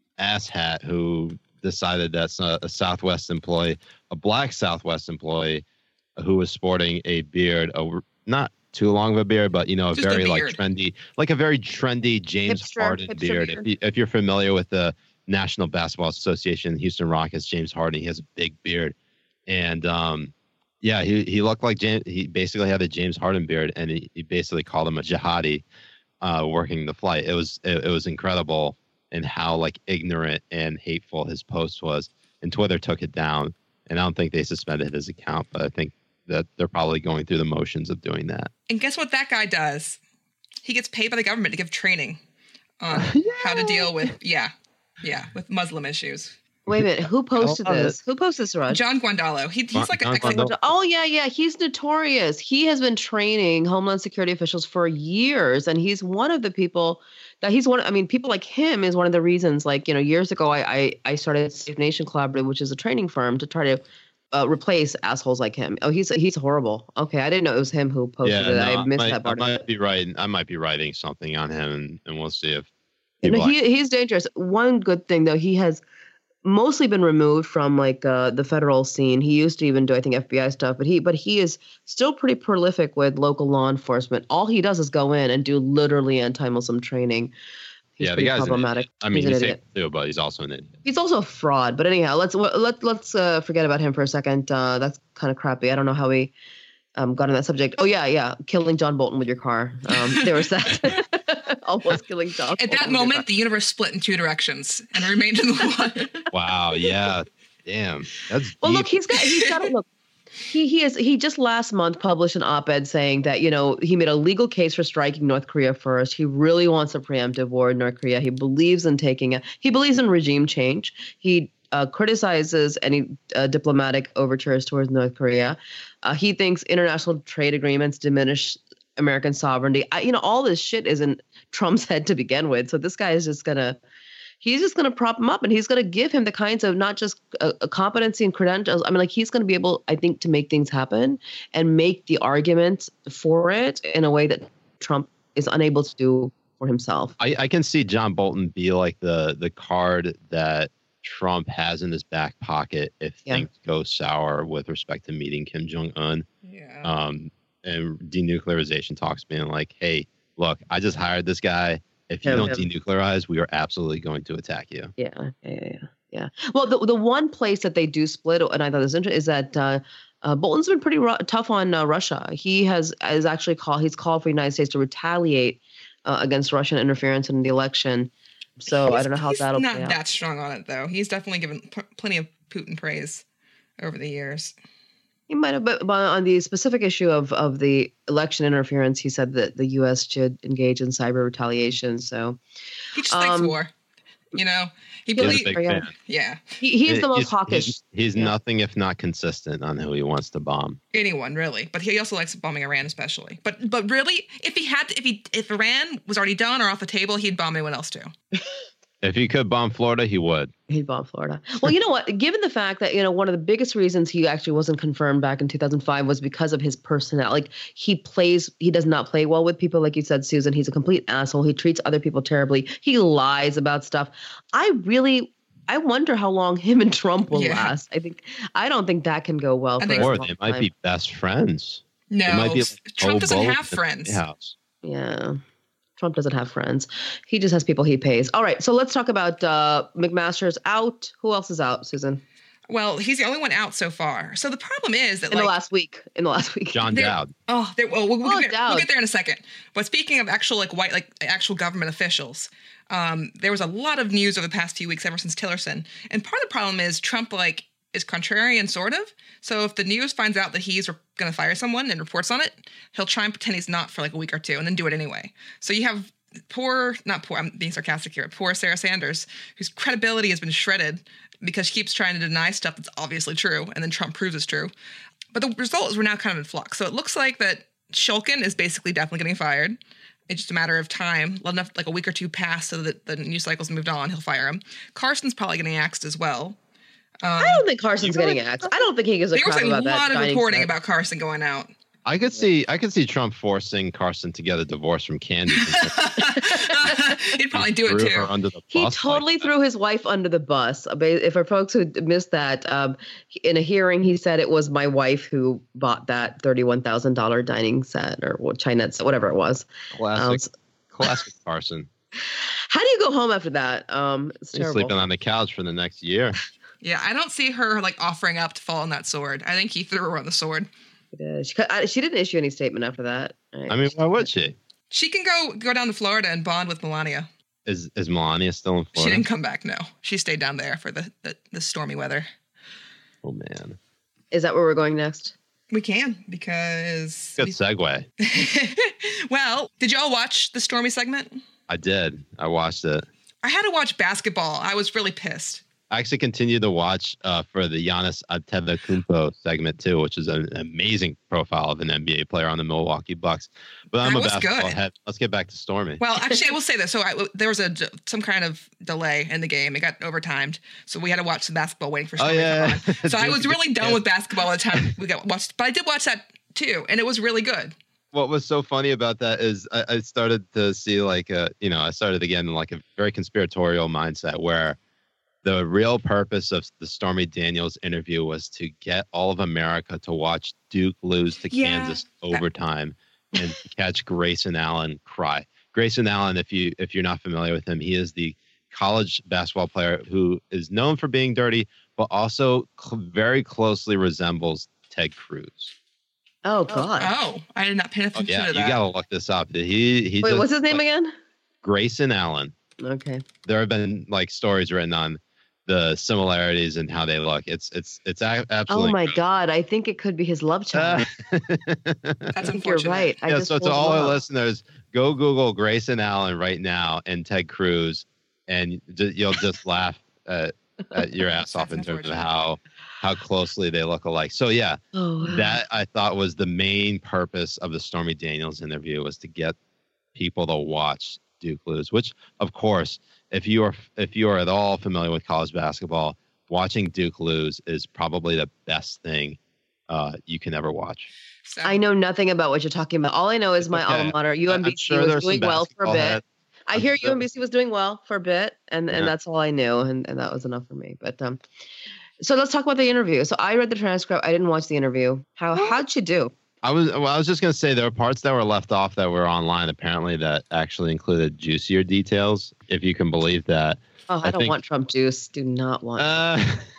asshat who decided that's a, a Southwest employee, a black Southwest employee, who was sporting a beard, a, not too long of a beard, but, you know, a Just very a like trendy, like a very trendy James hipster, Harden hipster beard. beard. If, you, if you're familiar with the National Basketball Association, Houston Rockets, James Harden, he has a big beard. And, um, yeah, he, he looked like James. He basically had a James Harden beard, and he, he basically called him a jihadi, uh, working the flight. It was it, it was incredible in how like ignorant and hateful his post was. And Twitter took it down, and I don't think they suspended his account, but I think that they're probably going through the motions of doing that.
And guess what that guy does? He gets paid by the government to give training on yeah. how to deal with yeah, yeah, with Muslim issues.
Wait a minute. Who posted this? Who posted this, Raj?
John Guandolo. He, he's like
John
a,
Guandolo.
Oh, yeah, yeah. He's notorious. He has been training Homeland Security officials for years. And he's one of the people that he's one. I mean, people like him is one of the reasons, like, you know, years ago, I I, I started Safe Nation Collaborative, which is a training firm to try to uh, replace assholes like him. Oh, he's he's horrible. Okay. I didn't know it was him who posted
yeah,
it.
No,
I missed
I might,
that part.
I might
of it.
be writing. I might be writing something on him, and, and we'll see if.
You know, he he's dangerous. One good thing, though, he has mostly been removed from like uh, the federal scene. He used to even do, I think, F B I stuff, but he but he is still pretty prolific with local law enforcement. All he does is go in and do literally anti-Muslim training. He's
yeah, the guy's
problematic.
I mean,
he's,
he's
an idiot.
too, but he's also an idiot.
He's also a fraud. But anyhow, let's let let's uh, forget about him for a second. Uh, that's kind of crappy. I don't know how we um, got on that subject. Oh yeah, yeah, killing John Bolton with your car. Um, there was that. Almost killing John.
At that moment, the universe split in two directions and remained in the one.
Wow. Yeah. Damn. That's
well.
deep.
Look, he's got he's got to look. He he is he just last month published an op-ed saying that, you know, he made a legal case for striking North Korea first. He really wants a preemptive war in North Korea. He believes in taking it. He believes in regime change. He uh, criticizes any uh, diplomatic overtures towards North Korea. Uh, he thinks international trade agreements diminish American sovereignty. I, you know, all this shit is in Trump's head to begin with. So this guy is just gonna, he's just going to prop him up, and he's going to give him the kinds of not just a, a competency and credentials. I mean, like he's going to be able, I think, to make things happen and make the argument for it in a way that Trump is unable to do for himself.
I, I can see John Bolton be like the the card that Trump has in his back pocket if
Yeah.
things go sour with respect to meeting Kim Jong Un.
Yeah.
Um, and denuclearization talks being like, hey, look, I just hired this guy. If you
Yeah,
don't
yeah.
denuclearize, we are absolutely going to attack you.
Yeah, yeah, yeah, yeah. yeah. Well, the the one place that they do split, and I thought this interesting, is that uh, uh, Bolton's been pretty ru- tough on uh, Russia. He has has actually called he's called for the United States to retaliate uh, against Russian interference in the election. So I
He's-
don't know how
he's
that'll
not
play out.
that strong on it though. He's definitely given p- plenty of Putin praise over the years.
He might have, but, but on the specific issue of, of the election interference, he said that the U S should engage in cyber retaliation. So
He just likes
Um,
war. You know, he
He's a
believes.
big
yeah.
fan.
Yeah,
he, he's the most
He's-
hawkish.
He's, he's
Yeah.
nothing if not consistent on who he wants to bomb.
anyone really, but he also likes bombing Iran especially. But but really, if he had, to, if he if Iran was already done or off the table, he'd bomb anyone else too.
If he could bomb Florida, he would.
He'd bomb Florida. Well, you know what? Given the fact that, you know, one of the biggest reasons he actually wasn't confirmed back in two thousand five was because of his personality. Like he plays, he does not play well with people. Like you said, Susan, he's a complete asshole. He treats other people terribly. He lies about stuff. I really, I wonder how long him and Trump will
Yeah.
last. I think, I don't think that can go well
I
for
think
a
Or
long
they might
time.
be best friends.
No,
It might be
s-
like
Trump
old
doesn't
bullets
have
in the
friends.
House.
Yeah. Trump doesn't have friends. He just has people he pays. All right. So let's talk about uh, McMaster's out. Who else is out, Susan?
Well, he's the only one out so far. So the problem is that
In
like
the last week. In the last week.
John
There-
Dowd.
Oh, there, well, we'll, we'll,
Oh,
get,
Dowd.
we'll get there in a second. But speaking of actual like white, like actual government officials, um, there was a lot of news over the past few weeks ever since Tillerson. And part of the problem is Trump like is contrarian, sort of. So if the news finds out that he's re- going to fire someone and reports on it, he'll try and pretend he's not for like a week or two and then do it anyway. So you have poor, not poor, I'm being sarcastic here, poor Sarah Sanders, whose credibility has been shredded because she keeps trying to deny stuff that's obviously true, and then Trump proves it's true. But the result is we're now kind of in flux. So it looks like that Shulkin is basically definitely getting fired. It's just a matter of time. Let enough, like a week or two pass so that the news cycle's moved on, he'll fire him. Carson's probably getting axed as well.
I don't think Carson's getting axed. I don't think he gives a
There was
crap
a
about that.
lot of
dining
reporting
set.
about Carson going out.
I could see I could see Trump forcing Carson to get a divorce from Candy.
He'd probably do it
Threw
too.
her under the
He
bus
totally
like that.
threw his wife under the bus. I mean, if for folks who missed that, um, in a hearing, he said it was my wife who bought that thirty-one thousand dollars dining set or what Chinese set, whatever it was.
Classic,
Um,
classic Carson.
How do you go home after that? Um, it's
He's
terrible.
sleeping on the couch for the next year.
Yeah, I don't see her like offering up to fall on that sword. I think he threw her on the sword.
It is. She, I- she didn't issue any statement after that.
I mean, why would she?
She can go go down to Florida and bond with Melania.
Is is Melania still in
She
Florida?
didn't come back. No, she stayed down there for the the, the stormy weather.
Oh man,
Is that where we're going next?
We can because.
good segue.
Well, did y'all watch the stormy segment?
I did. I watched it.
I had to watch basketball. I was really pissed.
I actually continued to watch uh, for the Giannis Antetokounmpo segment too, which is an amazing profile of an N B A player on the Milwaukee Bucks. But I'm
That
a
was
basketball
good.
head. Let's get back to Stormy.
Well, actually, I will say this. So I, there was a some kind of delay in the game. It got overtimed, so we had to watch the basketball waiting for
Oh,
Stormy
yeah.
to come on. So I was really done
Yeah.
with basketball by the time we got watched. But I did watch that too, and it was really good.
What was so funny about that is I, I started to see like a, you know, I started again in like a very conspiratorial mindset where the real purpose of the Stormy Daniels interview was to get all of America to watch Duke lose to
Yeah.
Kansas overtime and catch Grayson Allen cry. Grayson Allen, if you if you're not familiar with him, he is the college basketball player who is known for being dirty, but also cl- very closely resembles Ted Cruz.
Oh God!
Oh, I did not pay
Oh,
attention
yeah,
to
you
that.
gotta look this up. He he.
Wait,
just,
what's his name
like,
again?
Grayson Allen.
Okay.
There have been like stories written on the similarities and how they look. It's it's it's a-
Oh
absolutely.
my God! I think it could be his love child. I
That's
think you're
unfortunate.
right. I
yeah.
just
So to
pulled
all
him
our
up.
listeners, go Google Grayson Allen right now and Ted Cruz, and ju- you'll just laugh at, at your ass off in
That's
terms of
unfortunate.
how how closely they look alike. So yeah,
Oh, wow.
that I thought was the main purpose of the Stormy Daniels interview was to get people to watch Duke lose, which of course if you are if you are at all familiar with college basketball, watching Duke lose is probably the best thing uh, you can ever watch.
So,
I know nothing about what you're talking about. All I know is my
Okay.
alma mater, U M B C,
sure
was doing well for a bit.
heads.
I
I'm
hear
sure.
U M B C was doing well for a bit, and,
Yeah.
and that's all I knew, and, and that was enough for me. But um, so let's talk about the interview. So I read the transcript. I didn't watch the interview. How how'd you do?
I was well, I was just gonna say there were parts that were left off that were online apparently that actually included juicier details, if you can believe that.
Oh, I,
I
don't
think-
want Trump juice. Do not want.
Uh,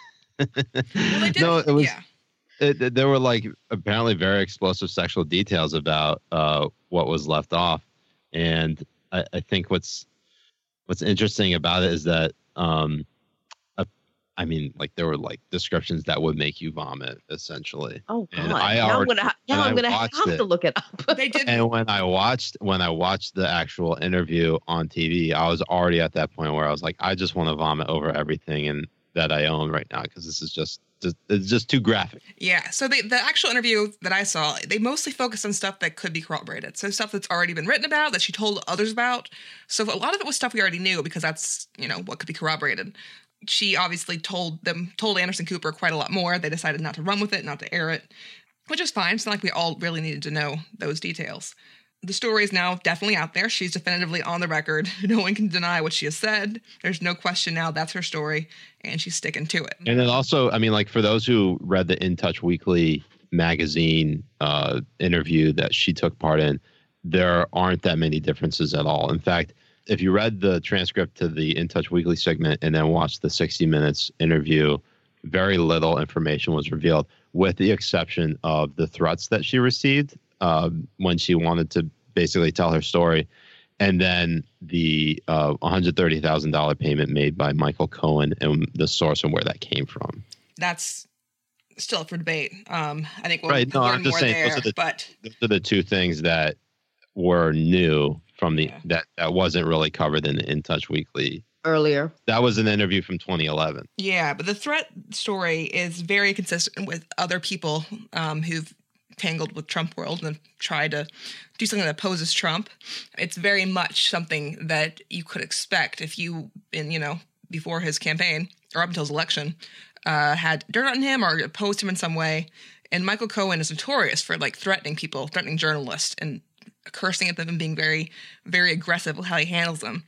well, they did,
no, it was.
yeah.
It, it- there were like apparently very explosive sexual details about uh, what was left off, and I, I think what's what's interesting about it is that um, uh, I mean, like there were like descriptions that would make you vomit, essentially.
oh God!
and I
now I'm
already-
gonna ha- now
and
I'm
I
gonna
watched
have
it.
to look it up.
They did.
And when I watched when I watched the actual interview on T V, I was already at that point where I was like, I just want to vomit over everything and that I own right now because this is just, just it's just too graphic.
Yeah. So they, the actual interview that I saw, they mostly focused on stuff that could be corroborated. So stuff that's already been written about, that she told others about. So a lot of it was stuff we already knew because that's, you know, what could be corroborated. She obviously told them, told Anderson Cooper quite a lot more. They decided not to run with it, not to air it, which is fine. It's not like we all really needed to know those details. The story is now definitely out there. She's definitively on the record. No one can deny what she has said. There's no question now that's her story, and she's sticking to it.
And then also, I mean, like for those who read the In Touch Weekly magazine uh, interview that she took part in, there aren't that many differences at all. In fact, if you read the transcript to the In Touch Weekly segment and then watched the sixty minutes interview, very little information was revealed, with the exception of the threats that she received uh, when she wanted to basically tell her story. And then the uh, one hundred thirty thousand dollars payment made by Michael Cohen and the source and where that came from.
That's still up for debate. Um, I think we'll,
Right. No,
we'll learn
I'm just
more
saying
there.
those are the-
but
Those are the two things that were new from the
Yeah.
that, that wasn't really covered in the In Touch Weekly.
Earlier.
That was an interview from twenty eleven.
yeah, but the threat story is very consistent with other people um, who've tangled with Trump world and tried to do something that opposes Trump. It's very much something that you could expect if you, in you know, before his campaign or up until his election, uh, had dirt on him or opposed him in some way. And Michael Cohen is notorious for like threatening people, threatening journalists, and cursing at them and being very, very aggressive with how he handles them.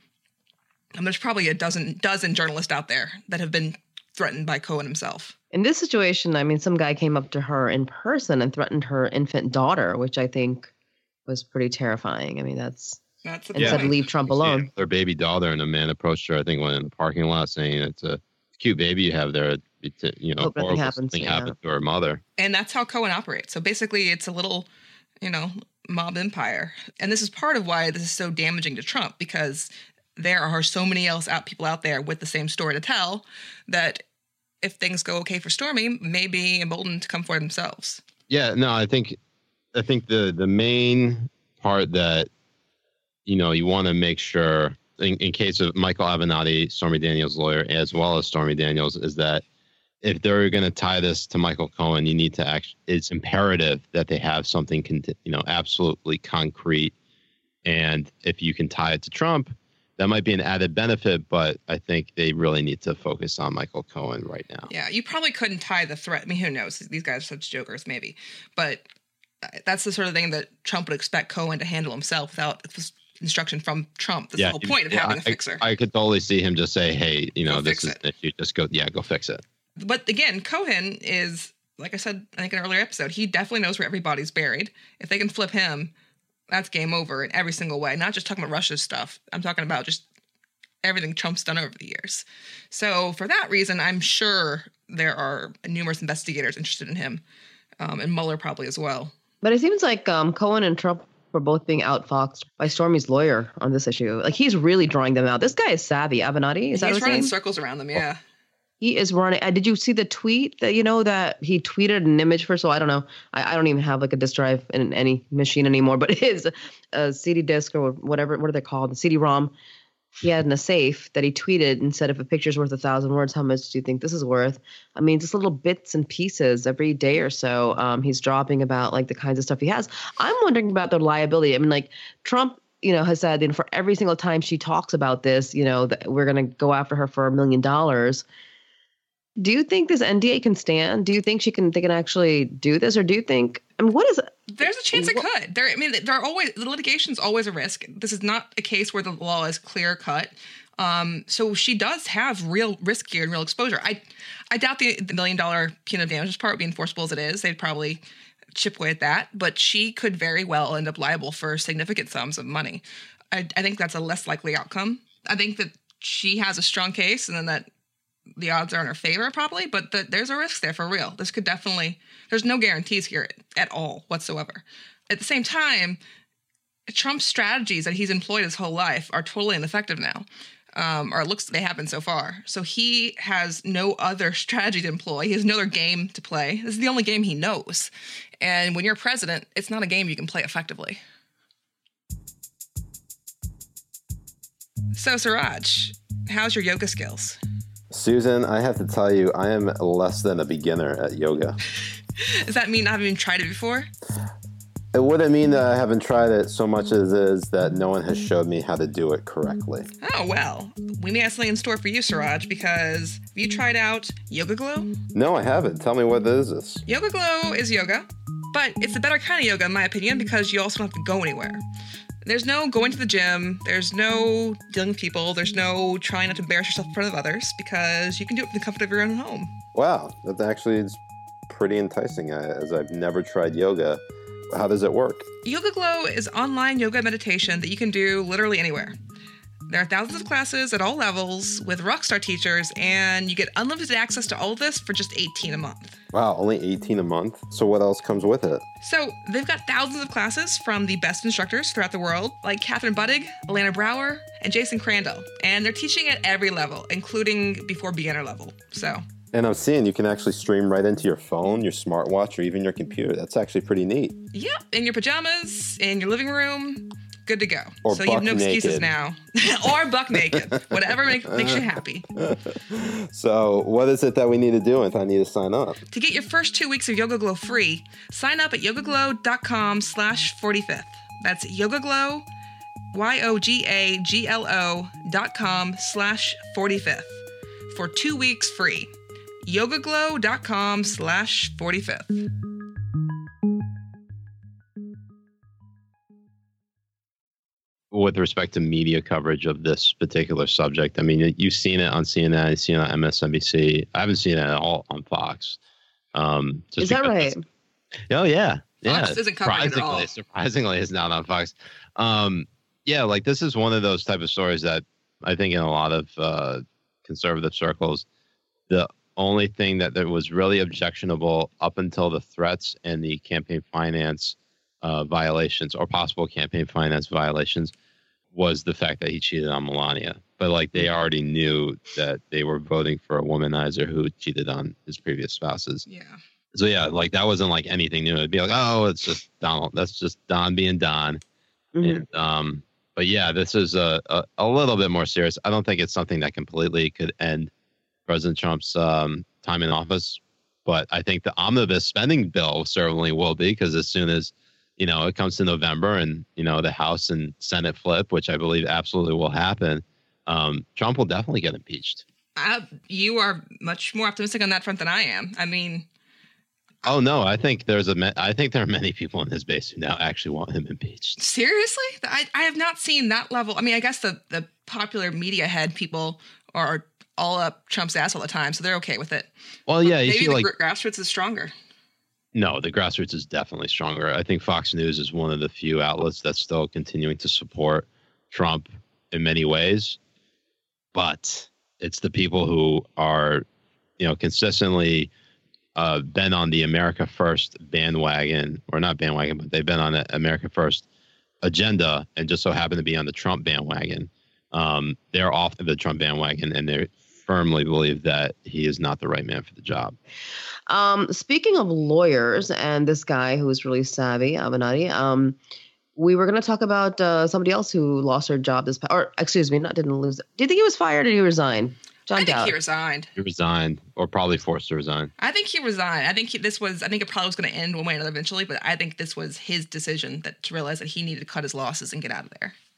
And there's probably a dozen dozen journalists out there that have been threatened by Cohen himself.
In this situation, I mean, some guy came up to her in person and threatened her infant daughter, which I think was pretty terrifying. I mean, that's
That's the
and said
point.
leave Trump alone.
Their baby daughter, and a man approached her, I think, went in the parking lot saying it's a cute baby you have there. It's, you know,
Hope nothing
horrible
happens,
thing
yeah.
happened to her mother.
And that's how Cohen operates. So basically, it's a little, you know, mob empire. And this is part of why this is so damaging to Trump, because there are so many else out people out there with the same story to tell that if things go okay for Stormy, may be emboldened to come forward themselves.
Yeah, no, I think I think the the main part that you know you want to make sure in, in case of Michael Avenatti, Stormy Daniels' lawyer, as well as Stormy Daniels, is that if they're going to tie this to Michael Cohen, you need to act. It's imperative that they have something, conti- you know, absolutely concrete. And if you can tie it to Trump, that might be an added benefit. But I think they really need to focus on Michael Cohen right now.
Yeah, you probably couldn't tie the threat. I mean, who knows? These guys are such jokers, maybe. But that's the sort of thing that Trump would expect Cohen to handle himself without instruction from Trump. That's the whole point of
yeah,
having a
I,
fixer.
I could totally see him just say, "Hey, you know,
Go
this
fix
is
it.
an issue. Just go, yeah, go fix it."
But again, Cohen is, like I said, I think in an earlier episode, he definitely knows where everybody's buried. If they can flip him, that's game over in every single way. Not just talking about Russia's stuff. I'm talking about just everything Trump's done over the years. So for that reason, I'm sure there are numerous investigators interested in him, um, and Mueller probably as well.
But it seems like um, Cohen and Trump were both being outfoxed by Stormy's lawyer on this issue. Like, he's really drawing them out. This guy is savvy. Avenatti, is that
He's
his
running
name?
circles around them, yeah.
He is running. Uh, did you see the tweet that, you know, that he tweeted an image for? So I don't know. I, I don't even have like a disk drive in any machine anymore, but his a C D disk or whatever, what are they called? The C D ROM he had in a safe that he tweeted and said, if a picture's worth a thousand words, how much do you think this is worth? I mean, just little bits and pieces every day or so. Um, he's dropping about like the kinds of stuff he has. I'm wondering about the liability. I mean, like Trump you know, has said, you know, for every single time she talks about this, you know, that we're going to go after her for a million dollars. Do you think this N D A can stand? Do you think she can, they can actually do this? Or do you think, I mean, what is it?
There's a chance it could. There, I mean, there are always, the litigation's always a risk. This is not a case where the law is clear cut. Um, so she does have real risk here and real exposure. I, I doubt the, the million dollar punitive damages part would be enforceable as it is. They'd probably chip away at that, but she could very well end up liable for significant sums of money. I, I think that's a less likely outcome. I think that she has a strong case, and then that the odds are in her favor probably, but the, there's a risk there for real. This could definitely, there's no guarantees here at all whatsoever. At the same time, Trump's strategies that he's employed his whole life are totally ineffective now. Um, or it looks they have been so far. So he has no other strategy to employ. He has no other game to play. This is the only game he knows. And when you're president, it's not a game you can play effectively. So, Suraj, how's your yoga skills?
Susan, I have to tell you, I am less than a beginner at yoga.
Does that mean I haven't even tried it before?
It wouldn't mean that I haven't tried it so much as it is that no one has showed me how to do it correctly.
Oh, well, we may have something in store for you, Suraj, because have you tried out Yoga Glow?
No, I haven't. Tell me, what is this?
Yoga Glow is yoga, but it's a better kind of yoga, in my opinion, because you also don't have to go anywhere. There's no going to the gym. There's no dealing with people. There's no trying not to embarrass yourself in front of others, because you can do it from the comfort of your own home. Wow,
that actually is pretty enticing, as I've never tried yoga. How does it work?
Yoga Glow is online yoga meditation that you can do literally anywhere. There are thousands of classes at all levels with rockstar teachers, and you get unlimited access to all of this for just eighteen dollars a month.
Wow, only eighteen dollars a month? So what else comes with it?
So they've got thousands of classes from the best instructors throughout the world, like Catherine Buttig, Alana Brower, and Jason Crandall. And they're teaching at every level, including before beginner level. So...
And I'm seeing you can actually stream right into your phone, your smartwatch, or even your computer. That's actually pretty neat.
Yep, in your pajamas, in your living room, good to go.
Or
so
buck
you have no
naked.
Excuses now. Or buck naked. Whatever make, makes you happy.
So what is it that we need to do if I need to sign up?
To get your first two weeks of Yoga Glow free, sign up at yogaglow.com slash 45th. That's YogaGlow, Y O G A G L O dot com slash 45th for two weeks free. yogaglow.com slash 45th.
With respect to media coverage of this particular subject, I mean, you've seen it on C N N, you've seen it on M S N B C. I haven't seen it at all on Fox. Um,
Is that right?
Oh, yeah. Yeah.
Fox isn't covering it at all.
Surprisingly, it's not on Fox. Um, yeah, like this is one of those type of stories that I think in a lot of uh, conservative circles, the only thing that there was really objectionable up until the threats and the campaign finance uh, violations or possible campaign finance violations was the fact that he cheated on Melania. But like they already knew that they were voting for a womanizer who cheated on his previous spouses.
Yeah.
So yeah, like that wasn't like anything new. It'd be like, oh, it's just Donald. That's just Don being Don. Mm-hmm. And, um, but yeah, this is a, a, a little bit more serious. I don't think it's something that completely could end President Trump's um, time in office, but I think the omnibus spending bill certainly will be, because as soon as, you know, it comes to November and, you know, the House and Senate flip, which I believe absolutely will happen, um, Trump will definitely get impeached.
Uh, you are much more optimistic on that front than I am. I mean...
Oh, no, I think there's a, I think there are many people in his base who now actually want him impeached.
Seriously? I, I have not seen that level. I mean, I guess the, the popular media head people are all up Trump's ass all the time, so they're okay with it.
Well, yeah, you
maybe
see,
the
like,
grassroots is stronger.
No, the grassroots is definitely stronger. I think Fox News is one of the few outlets that's still continuing to support Trump in many ways, but it's the people who are, you know, consistently uh, been on the America First bandwagon, or not bandwagon, but they've been on the America First agenda and just so happen to be on the Trump bandwagon. Um, they're off the Trump bandwagon, and they firmly believe that he is not the right man for the job.
Um, speaking of lawyers and this guy who is really savvy, Avenatti, um, we were going to talk about uh, somebody else who lost her job this, or excuse me, not didn't lose. Do you think he was fired or did he resign? John
I think
Dowd.
he resigned.
He resigned, or probably forced to resign.
I think he resigned. I think he, this was, I think it probably was going to end one way or another eventually, but I think this was his decision that to realize that he needed to cut his losses and get out of there.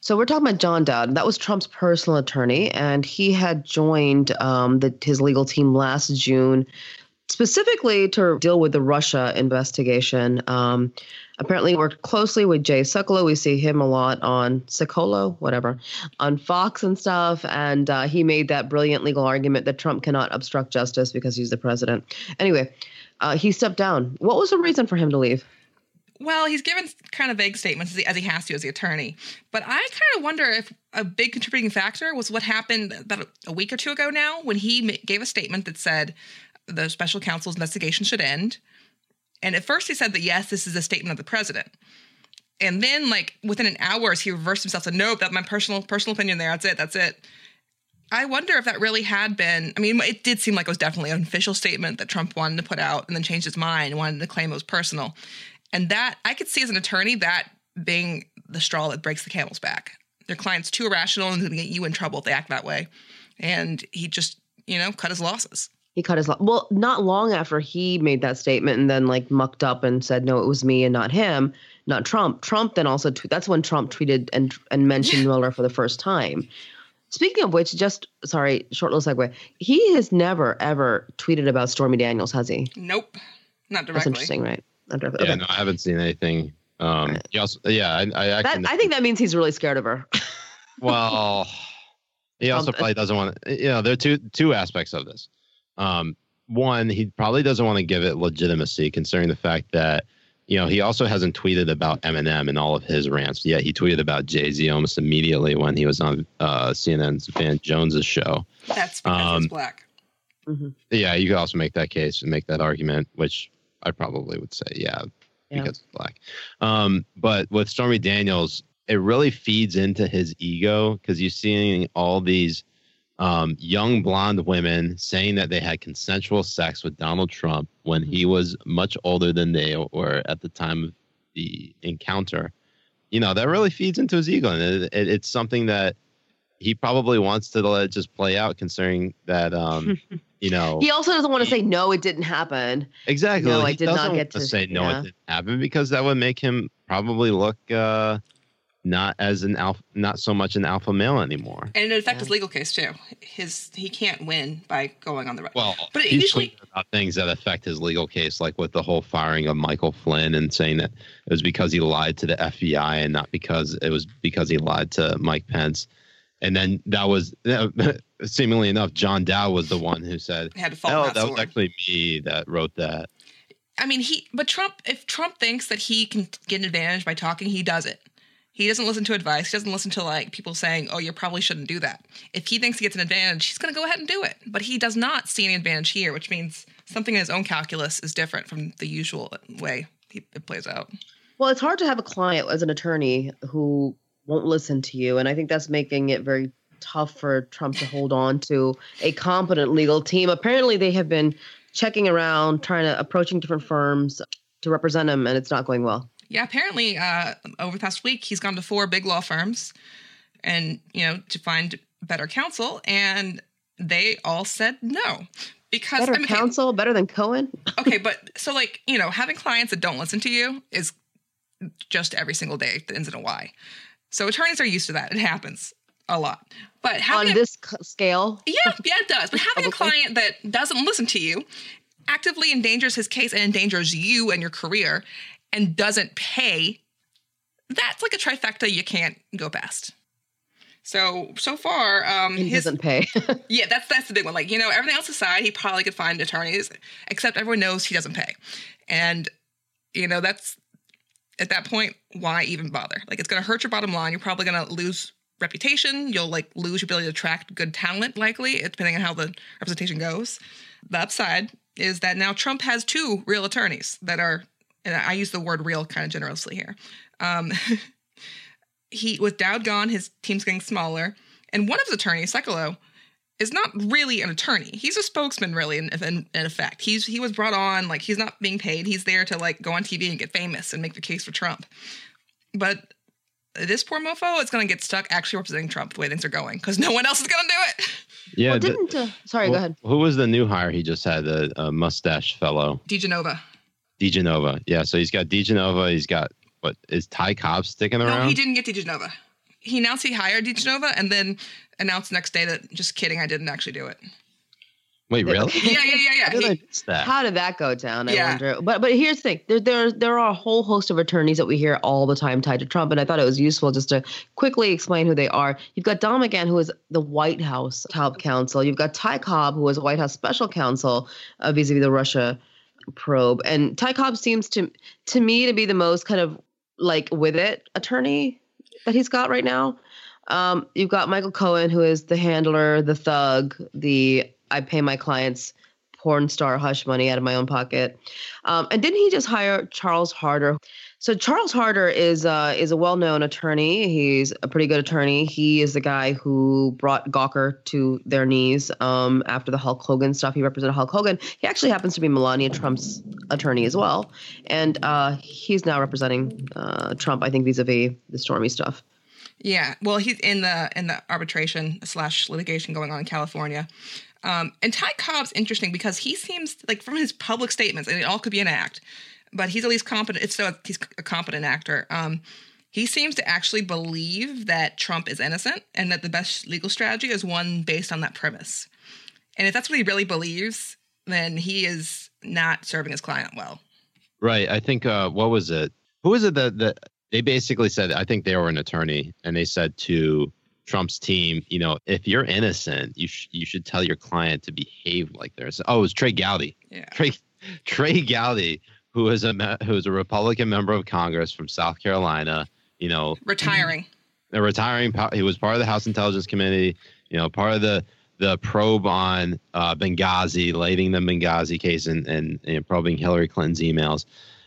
So we're talking about John Dowd. That was Trump's personal attorney, and he had joined um, the, his legal team last June, specifically to deal with the Russia investigation. Um, apparently worked closely with Jay Sekulow. We see him a lot on Sekulow, whatever, on Fox and stuff. And uh, he made that brilliant legal argument that Trump cannot obstruct justice because he's the president. Anyway, uh, he stepped down. What was the reason for him to leave?
Well, he's given kind of vague statements as he, as he has to as the attorney. But I kind of wonder if a big contributing factor was what happened about a week or two ago now when he ma- gave a statement that said the special counsel's investigation should end. And at first he said that, yes, this is a statement of the president. And then, like, within an hour, he reversed himself and said, nope, that's my personal personal opinion there. That's it. That's it. I wonder if that really had been, I mean, it did seem like it was definitely an official statement that Trump wanted to put out and then changed his mind and wanted to claim it was personal. And that, I could see as an attorney, that being the straw that breaks the camel's back. Their client's too irrational and going to get you in trouble if they act that way. And he just, you know, cut his losses.
He cut his, lo- well, not long after he made that statement and then like mucked up and said, no, it was me and not him, not Trump. Trump then also, t- that's when Trump tweeted and and mentioned Mueller for the first time. Speaking of which, just, sorry, short little segue. He has never, ever tweeted about Stormy Daniels, has he?
Nope. Not directly.
That's interesting, right? Not directly.
Yeah,
Okay.
no, I haven't seen anything. Um,
Right.
he also, yeah, I, I actually.
That, I think that means he's really scared of her.
Well, he also
Um,
probably doesn't want to, you know, there are two, two aspects of this. Um, one, he probably doesn't want to give it legitimacy considering the fact that, you know, he also hasn't tweeted about Eminem in all of his rants. Yet he tweeted about Jay-Z almost immediately when he was on uh, C N N's Van Jones's show.
That's because
Um,
he's black.
Mm-hmm.
Yeah, you could also make that case and make that argument, which I probably would say, yeah,
Yeah.
because it's black. Um, but with Stormy Daniels, it really feeds into his ego because you're seeing all these um, young blonde women saying that they had consensual sex with Donald Trump when he was much older than they were at the time of the encounter. You know, that really feeds into his ego. And it, it, it's something that he probably wants to let it just play out, considering that, um, you know.
He also doesn't want to say, no, it didn't happen.
Exactly.
No,
he
I did
doesn't
not
want
get to
say no,
yeah.
it didn't happen because that would make him probably look uh, not as an alpha, not so much an alpha male anymore.
And it affects
Yeah.
his legal case too. His he can't win by going on the right.
Well,
but it
he's
usually
tweeting about things that affect his legal case, like with the whole firing of Michael Flynn and saying that it was because he lied to the F B I and not because it was because he lied to Mike Pence. And then that was seemingly enough, John Dow was the one who said,
had to fall
"Oh,
on
that
that
was
sword."
actually me that wrote that."
I mean, he, but Trump, if Trump thinks that he can get an advantage by talking, he does it. He doesn't listen to advice. He doesn't listen to like people saying, oh, you probably shouldn't do that. If he thinks he gets an advantage, he's going to go ahead and do it. But he does not see any advantage here, which means something in his own calculus is different from the usual way he, it plays out.
Well, it's hard to have a client as an attorney who won't listen to you. And I think that's making it very tough for Trump to hold on to a competent legal team. Apparently, they have been checking around, trying to approaching different firms to represent him, and it's not going well.
Yeah, apparently uh, over the past week, he's gone to four big law firms and, you know, to find better counsel. And they all said no. Because
Better
I mean,
counsel, better than Cohen?
Okay, but so like, you know, having clients that don't listen to you is just every single day that ends in a Y. So attorneys are used to that. It happens a lot. But having
On
a,
this c- scale?
yeah, yeah, it does. But having a client that doesn't listen to you actively endangers his case and endangers you and your career and doesn't pay, that's like a trifecta you can't go past. So, so far, um,
He
his,
doesn't pay.
yeah, that's that's the big one. Like, you know, everything else aside, he probably could find attorneys, except everyone knows he doesn't pay. And, you know, that's, at that point, why even bother? Like, it's going to hurt your bottom line. You're probably going to lose reputation. You'll, like, lose your ability to attract good talent, likely, depending on how the representation goes. The upside is that now Trump has two real attorneys that are, and I use the word real kind of generously here. Um, he, with Dowd gone, his team's getting smaller. And one of his attorneys, Sekulow, is not really an attorney. He's a spokesman, really, in, in, in effect. He's He was brought on, like, he's not being paid. He's there to, like, go on T V and get famous and make the case for Trump. But this poor mofo is going to get stuck actually representing Trump the way things are going, because no one else is going to do it.
Yeah.
well,
the-
didn't, uh, sorry,
who,
go ahead.
Who was the new hire he just had? The uh, mustache fellow.
DeGenova.
DeGenova. Yeah. So he's got DeGenova. He's got, what, is Ty Cobb sticking around?
No, he didn't get DeGenova. he announced he hired DiGenova and then announced the next day that, just kidding, I didn't actually do it.
Wait, really?
Yeah, yeah, yeah, yeah.
How did
He-
I miss that?
How did that go down? I
Yeah.
wonder. But but here's the thing: there there there are a whole host of attorneys that we hear all the time tied to Trump, and I thought it was useful just to quickly explain who they are. You've got Don McGahn, who is the White House top counsel. You've got Ty Cobb, who was White House special counsel uh, vis-a-vis the Russia probe, and Ty Cobb seems to to me to be the most kind of like with it attorney that he's got right now. Um, you've got Michael Cohen, who is the handler, the thug, the I pay my clients porn star hush money out of my own pocket. Um, and didn't he just hire Charles Harder? So Charles Harder is uh, is a well-known attorney. He's a pretty good attorney. He is the guy who brought Gawker to their knees um, after the Hulk Hogan stuff. He represented Hulk Hogan. He actually happens to be Melania Trump's attorney as well. And uh, he's now representing uh, Trump, I think, vis-a-vis the Stormy stuff.
Yeah, well, he's in the in the arbitration slash litigation going on in California. Um, and Ty Cobb's interesting because he seems like from his public statements, and it all could be an act, but he's at least competent. It's so he's a competent actor. Um, he seems to actually believe that Trump is innocent and that the best legal strategy is one based on that premise. And if that's what he really believes, then he is not serving his client well.
Right. I think, uh, what was it? Who was it that, that they basically said, I think they were an attorney, and they said to Trump's team, you know, if you're innocent, you sh- you should tell your client to behave like they're. Oh, it was Trey Gowdy.
Yeah.
Trey Trey Gowdy, who is a me- who is a Republican member of Congress from South Carolina. You know,
Retiring.
a retiring. po- He was part of the House Intelligence Committee. You know, part of the the probe on uh, Benghazi, leading the Benghazi case, and, and and probing Hillary Clinton's emails.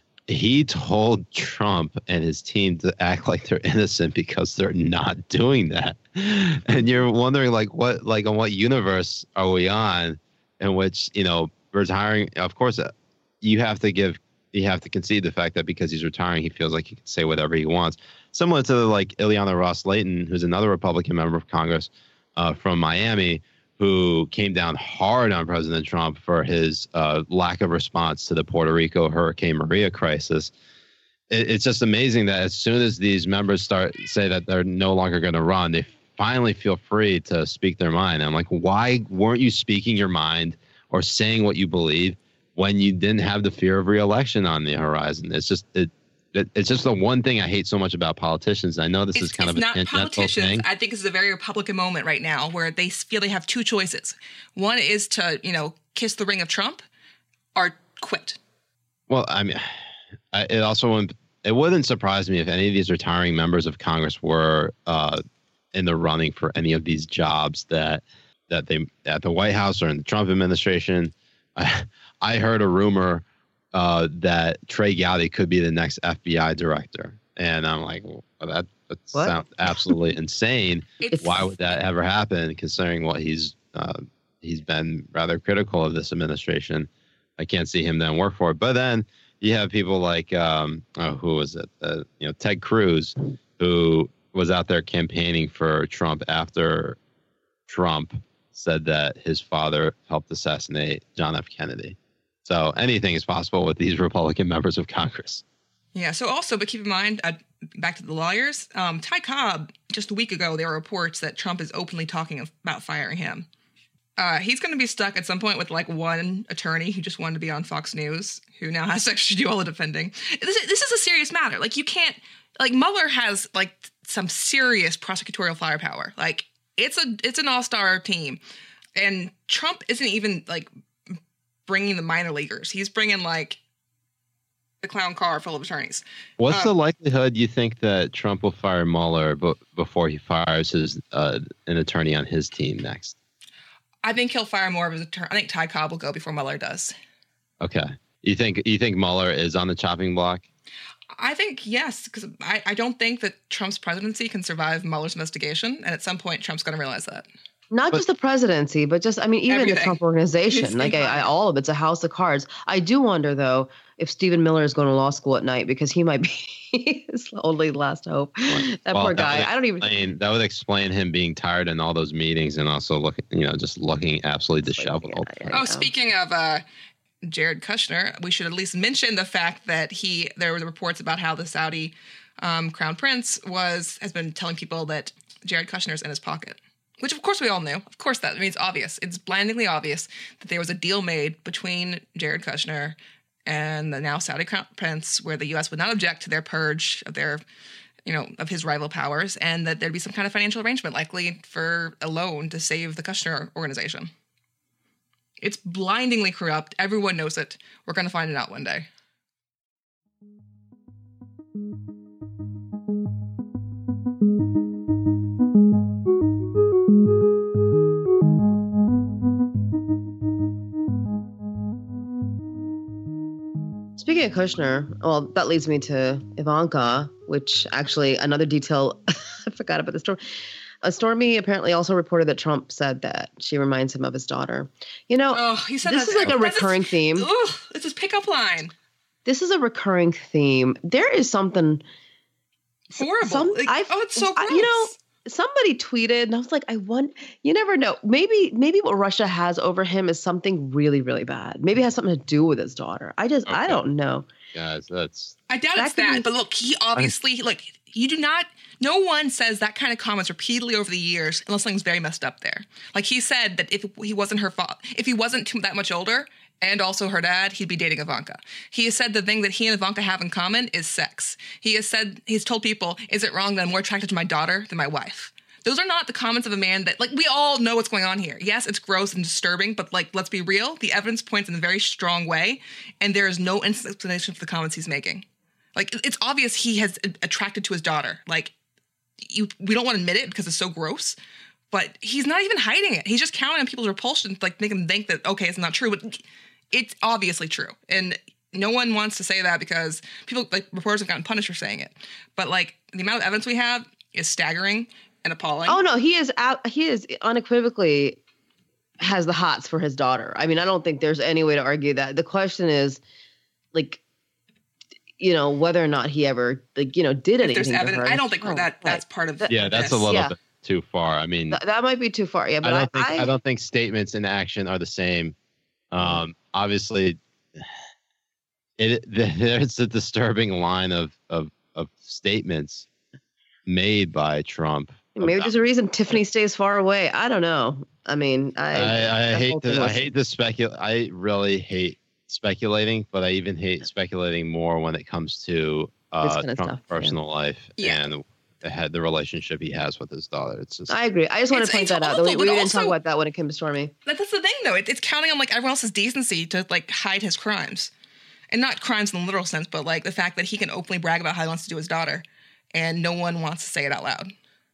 He told Trump and his team to act like they're innocent because they're not doing that. And you're wondering, like, what, like, on what universe are we on in which, you know, retiring? Of course, uh, you have to give, you have to concede the fact that because he's retiring, he feels like he can say whatever he wants. Similar to like Ileana Ross-Layton, who's another Republican member of Congress uh, from Miami, who came down hard on President Trump for his uh, lack of response to the Puerto Rico Hurricane Maria crisis. It, it's just amazing that as soon as these members start say that they're no longer going to run, they finally feel free to speak their mind. I'm like, why weren't you speaking your mind or saying what you believe when you didn't have the fear of re-election on the horizon? It's just it. It, it's just the one thing I hate so much about politicians. I know this
It's,
is kind
it's
of a
not
tangential
politicians.
thing.
I think this is a very Republican moment right now where they feel they have two choices. One is to, you know, kiss the ring of Trump or quit.
Well, I mean, I, it also wouldn't, it wouldn't surprise me if any of these retiring members of Congress were uh, in the running for any of these jobs that that they at the White House or in the Trump administration. I, I heard a rumor uh, that Trey Gowdy could be the next F B I director, and I'm like, well, that that
What?
sounds absolutely insane.
It's-
Why would that ever happen, considering what he's uh, he's been rather critical of this administration? I can't see him then work for it. But then you have people like, um, oh, who was it? Uh, you know, Ted Cruz, who was out there campaigning for Trump after Trump said that his father helped assassinate John F. Kennedy. So anything is possible with these Republican members of Congress.
Yeah. So also, but keep in mind, uh, back to the lawyers, um, Ty Cobb, just a week ago, there were reports that Trump is openly talking about firing him. Uh, he's going to be stuck at some point with like one attorney who just wanted to be on Fox News, who now has to actually do all the defending. This is, this is a serious matter. Like you can't, like Mueller has like some serious prosecutorial firepower. Like it's a, it's an all-star team, and Trump isn't even like bringing the minor leaguers. He's bringing like the clown car full of attorneys.
What's
Um,
the likelihood you think that Trump will fire Mueller b- before he fires his uh, an attorney on his team next?
I think he'll fire more of his attorney. I think Ty Cobb will go before Mueller does.
Okay. You think you think Mueller is on the chopping block?
I think yes, because I, I don't think that Trump's presidency can survive Mueller's investigation, and at some point Trump's going to realize that.
Not
But-
just the presidency, but just, I mean, even
Everything.
the Trump organization,
It's
like I, I,
fine.
all of it's a house of cards. I do wonder, though, if Stephen Miller is going to law school at night, because he might be his only last hope. That
Well,
poor
that
guy.
would
I don't even.
explain- that would explain him being tired in all those meetings and also looking, you know, just looking absolutely disheveled. all the
Yeah,
time.
yeah.
Oh, speaking of uh, Jared Kushner, we should at least mention the fact that he there were reports about how the Saudi um, Crown Prince was has been telling people that Jared Kushner's in his pocket, which of course we all knew. Of course that I mean it's obvious. It's blindingly obvious that there was a deal made between Jared Kushner and the now Saudi Crown Prince, where the U S would not object to their purge of their, you know, of his rival powers, and that there'd be some kind of financial arrangement, likely for a loan to save the Kushner organization. It's blindingly corrupt. Everyone knows it. We're going to find it out one day.
Speaking of Kushner, well, that leads me to Ivanka, which actually another detail I forgot about the story. Uh, Stormy apparently also reported that Trump said that she reminds him of his daughter. You know,
oh, he said
this
that,
is like a recurring
his,
theme.
Ugh, it's his pickup line.
This is a recurring theme. There is something
horrible.
Some,
like,
I've,
oh, it's so gross.
I, you know, somebody tweeted, and I was like, I want. You never know. Maybe, maybe what Russia has over him is something really, really bad. Maybe it has something to do with his daughter. I just, okay. I don't know.
Guys, that's.
I doubt
that
it's that.
be,
but look, he obviously, I, like, you do not. No one says that kind of comments repeatedly over the years unless something's very messed up there. Like he said that if he wasn't her father, if he wasn't too, that much older and also her dad, he'd be dating Ivanka. He has said the thing that he and Ivanka have in common is sex. He has said, he's told people, is it wrong that I'm more attracted to my daughter than my wife? Those are not the comments of a man that, like, we all know what's going on here. Yes, it's gross and disturbing, but, like, let's be real. The evidence points in a very strong way, and there is no explanation for the comments he's making. Like, it's obvious he has attracted to his daughter. Like, you, we don't want to admit it because it's so gross, but he's not even hiding it. He's just counting on people's repulsion to, like, make them think that, okay, it's not true, but it's obviously true. And no one wants to say that because people, like, reporters have gotten punished for saying it. But, like, the amount of evidence we have is staggering and appalling.
Oh no, he is out. He is unequivocally has the hots for his daughter. I mean, I don't think there's any way to argue that. The question is, like, you know, whether or not he ever, like, you know, did anything.
If there's evidence,
to her.
I don't think
oh,
that that's
right.
part of.
Yeah, that's
this.
a little
yeah.
bit too far. I mean,
Th- that might be too far. Yeah, but
I don't
I,
think
I,
I don't think statements and action are the same. Um, obviously, it there's a disturbing line of of of statements made by Trump.
Maybe
about,
there's a reason Tiffany stays far away. I don't know. I mean, I
I, I hate to, I
was,
hate to speculate. I really hate speculating, but I even hate speculating more when it comes to uh, Trump's stuff, personal yeah. life
yeah.
and the, had the relationship he has with his daughter. It's just.
I agree. I just want
it's,
to point
it's
that
awful,
out. We, we didn't
also,
talk about that when it came to Stormy.
That's the thing, though. It, it's counting on, like, everyone else's decency to, like, hide his crimes, and not crimes in the literal sense, but, like, the fact that he can openly brag about how he wants to do his daughter, and no one wants to say it out loud.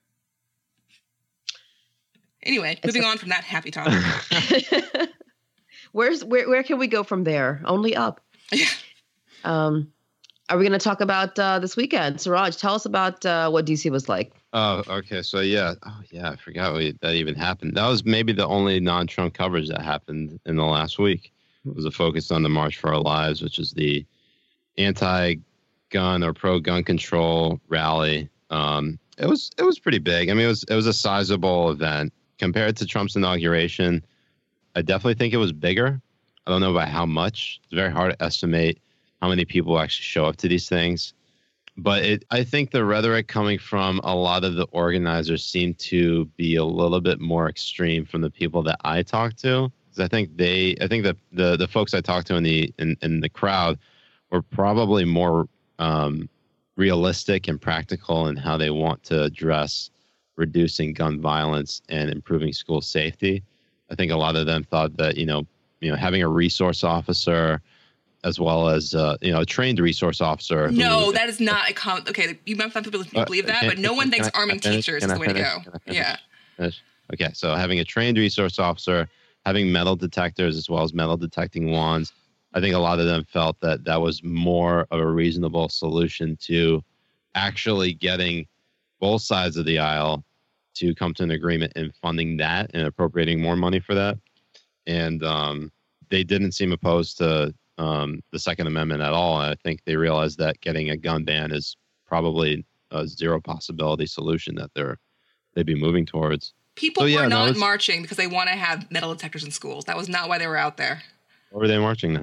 Anyway, moving on from that happy topic.
Where's where where can we go from there? Only up.
Yeah.
Um, are we going to talk about uh, this weekend? Siraj, tell us about uh, what D C was like.
Oh, okay. So yeah, oh yeah, I forgot we, that even happened. That was maybe the only non-Trump coverage that happened in the last week. It was a focus on the March for Our Lives, which is the anti-gun or pro-gun control rally. Um, it was it was pretty big. I mean, it was it was a sizable event. Compared to Trump's inauguration, I definitely think it was bigger. I don't know by how much. It's very hard to estimate how many people actually show up to these things. But it, I think the rhetoric coming from a lot of the organizers seemed to be a little bit more extreme from the people that I talked to. Because I think they, I think that the the folks I talked to in the in, in the crowd were probably more um, realistic and practical in how they want to address reducing gun violence and improving school safety. I think a lot of them thought that, you know, you know, having a resource officer as well as, uh, you know, a trained resource officer.
No, who, that is not a com- okay. You might find people who believe that, but no one thinks arming teachers is the way to go. Yeah.
Finish? Okay. So having a trained resource officer, having metal detectors as well as metal detecting wands. I think a lot of them felt that that was more of a reasonable solution to actually getting both sides of the aisle to come to an agreement in funding that and appropriating more money for that. And um, they didn't seem opposed to um, the Second Amendment at all. And I think they realized that getting a gun ban is probably a zero possibility solution that they're, they'd be moving towards.
People
so, yeah,
were not
was,
marching because they want to have metal detectors in schools. That was not why they were out there.
What were they marching then?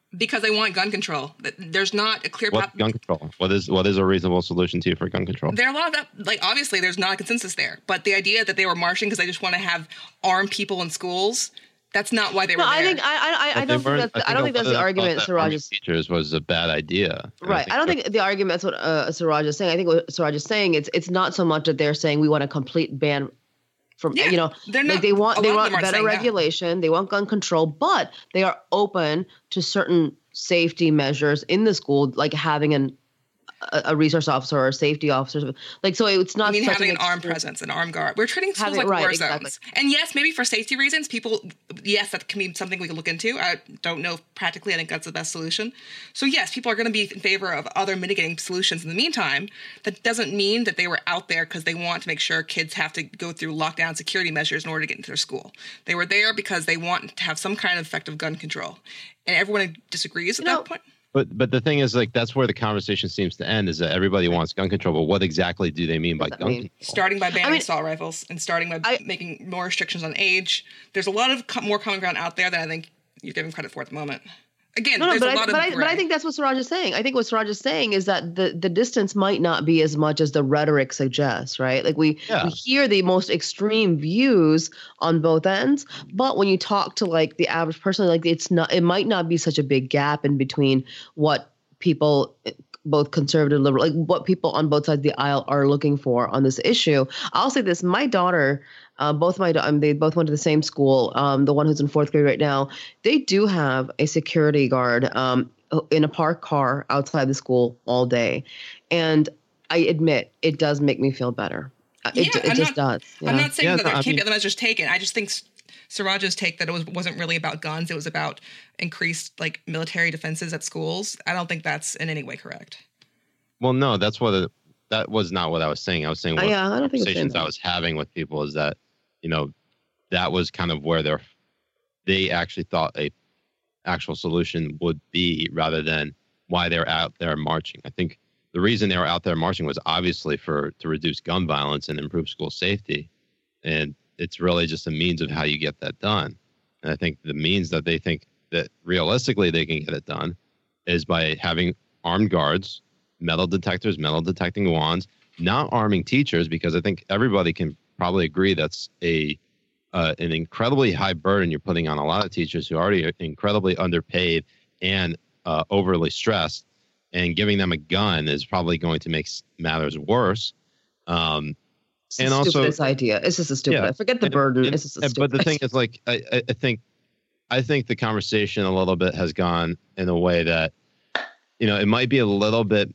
Because they want gun control. There's not a clear
What
path.
gun control? What is what is a reasonable solution to you for gun control?
There are a lot of that. Like, obviously, there's not a consensus there. But the idea that they were marching because they just want to have armed people in schools, that's not why they
No,
were there.
I think I I, I don't think that's I don't think that's the argument Siraj is.
Teachers was a bad idea.
Right. I, I don't think the argument that's what uh, Siraj is saying. I think what Siraj is saying it's it's not so much that they're saying we want a complete ban from
Yeah,
you know
they're
like
not-
they want
a
they
lot of
want
them are
better
saying that.
regulation, they want gun control, but they are open to certain safety measures in the school, like having an a, a resource officer or a safety officer, like so it's not.
I mean,
such
having an
extreme-
armed presence, an armed guard. We're treating schools
Having-
like
right,
war
exactly.
zones. And yes, maybe for safety reasons, people, yes, that can be something we can look into. I don't know if practically. I think that's the best solution. So yes, people are going to be in favor of other mitigating solutions in the meantime. That doesn't mean that they were out there because they want to make sure kids have to go through lockdown security measures in order to get into their school. They were there because they want to have some kind of effective gun control. And everyone disagrees at
You know,
that point.
But but the thing is, like, that's where the conversation seems to end, is that everybody wants gun control, but what exactly do they mean by
What does that
gun
mean?
control?
Starting by banning
I mean-
assault rifles and starting by
I-
making more restrictions on age. There's a lot of co- more common ground out there that I think you're giving credit for at the moment. Again,
No, no,
there's
but
a
I,
lot
but,
of
I, but I
gray.
think that's what Siraj is saying. I think what Siraj is saying is that the, the distance might not be as much as the rhetoric suggests, right? Like we,
Yeah.
we hear the most extreme views on both ends, but when you talk to like the average person, like it's not, it might not be such a big gap in between what people, both conservative and liberal, like what people on both sides of the aisle are looking for on this issue. I'll say this: my daughter, uh, both my da- um, they both went to the same school. Um, the one who's in fourth grade right now, they do have a security guard um, in a parked car outside the school all day, and I admit it does make me feel better. Uh, It,
Yeah,
it
I'm
just
not-
does. Yeah.
I'm not saying
Yeah,
that
no,
there
I
can't be
mean-
other measures taken. I just think S- Siraj's take that it was, wasn't really about guns. It was about increased like military defenses at schools. I don't think that's in any way correct.
Well, no, that's what it, that was not what I was saying. I was saying
Uh,
what
yeah, I don't think it's
conversations
saying
I
that.
was having with people is that, you know, that was kind of where they're, they actually thought a actual solution would be, rather than why they're out there marching. I think the reason they were out there marching was obviously for to reduce gun violence and improve school safety, and it's really just a means of how you get that done. And I think the means that they think that realistically they can get it done is by having armed guards, metal detectors, metal detecting wands, not arming teachers, because I think everybody can probably agree that's a uh, an incredibly high burden you're putting on a lot of teachers who are already incredibly underpaid and uh, overly stressed, and giving them a gun is probably going to make s- matters worse. Um,
It's the
and also-
stupidest idea. It's just a stupid.
Yeah.
I forget the
And-
burden.
and-
it's just a
and-
stupid.
but the thing is, like, I, I I think, I think the conversation a little bit has gone in a way that, you know, it might be a little bit.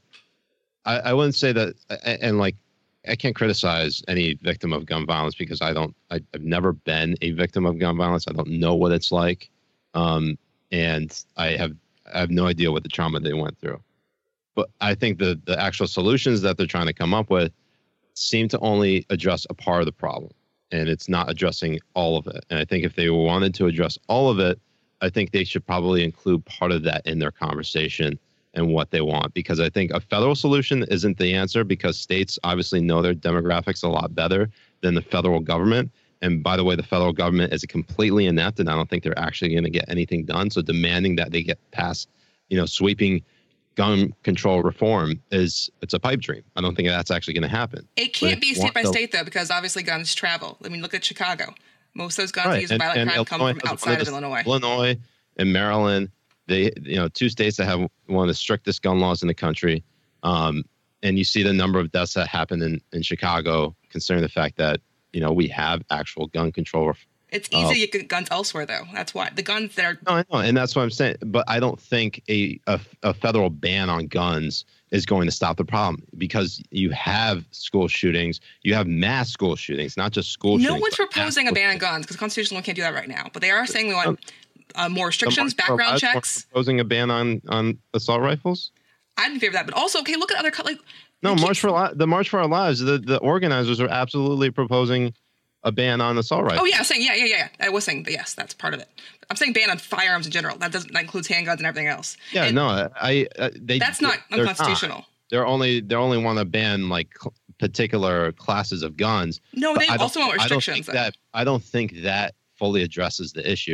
I, I wouldn't say that, and, and like, I can't criticize any victim of gun violence because I don't. I, I've never been a victim of gun violence. I don't know what it's like, um, and I have I have no idea what the trauma they went through. But I think the the actual solutions that they're trying to come up with seem to only address a part of the problem, and it's not addressing all of it. And I think if they wanted to address all of it, I think they should probably include part of that in their conversation and what they want, because I think a federal solution isn't the answer, because states obviously know their demographics a lot better than the federal government. And by the way, the federal government is completely inept, and I don't think they're actually going to get anything done. So demanding that they get past, you know, sweeping gun control reform is, it's a pipe dream. I don't think that's actually going to happen.
It can't
But
be
if you
state
want
by
to-
state, though, because obviously guns travel. I mean, look at Chicago. Most of those guns
Right.
used in
And-
violent
and
crime come
Illinois
from
has one
outside of
the-
Illinois.
Illinois and Maryland, they, you know, two states that have one of the strictest gun laws in the country. Um, and you see the number of deaths that happen in, in Chicago, considering the fact that, you know, we have actual gun control.
It's easy
Oh.
to get guns elsewhere, though. That's why the guns that are.
No, I know, and that's what I'm saying. But I don't think a, a a federal ban on guns is going to stop the problem, because you have school shootings, you have mass school shootings, not just school
No
shootings.
one's
but mass
proposing a
school
ban on
shootings.
guns because constitutional can't do that right now. But they are saying we want uh, more
The
restrictions,
March for Our
background
Lives weren't
checks.
Proposing a ban on on assault rifles.
I'm in favor of that. But also, okay, look at other co- like.
No,
they keep-
March for Li- the March for Our Lives. The, the organizers are absolutely proposing a ban on assault rifles.
Oh yeah, I'm saying yeah, yeah, yeah. I was saying that, yes, that's part of it. I'm saying ban on firearms in general. That doesn't that includes handguns and everything else.
Yeah,
And
no, I, I uh, they.
that's not
they're
unconstitutional.
They're only they only want to ban like cl- particular classes of guns.
No,
But
they
I don't-
also want
I don't
restrictions.
think
though.
that I don't think that fully addresses the issue.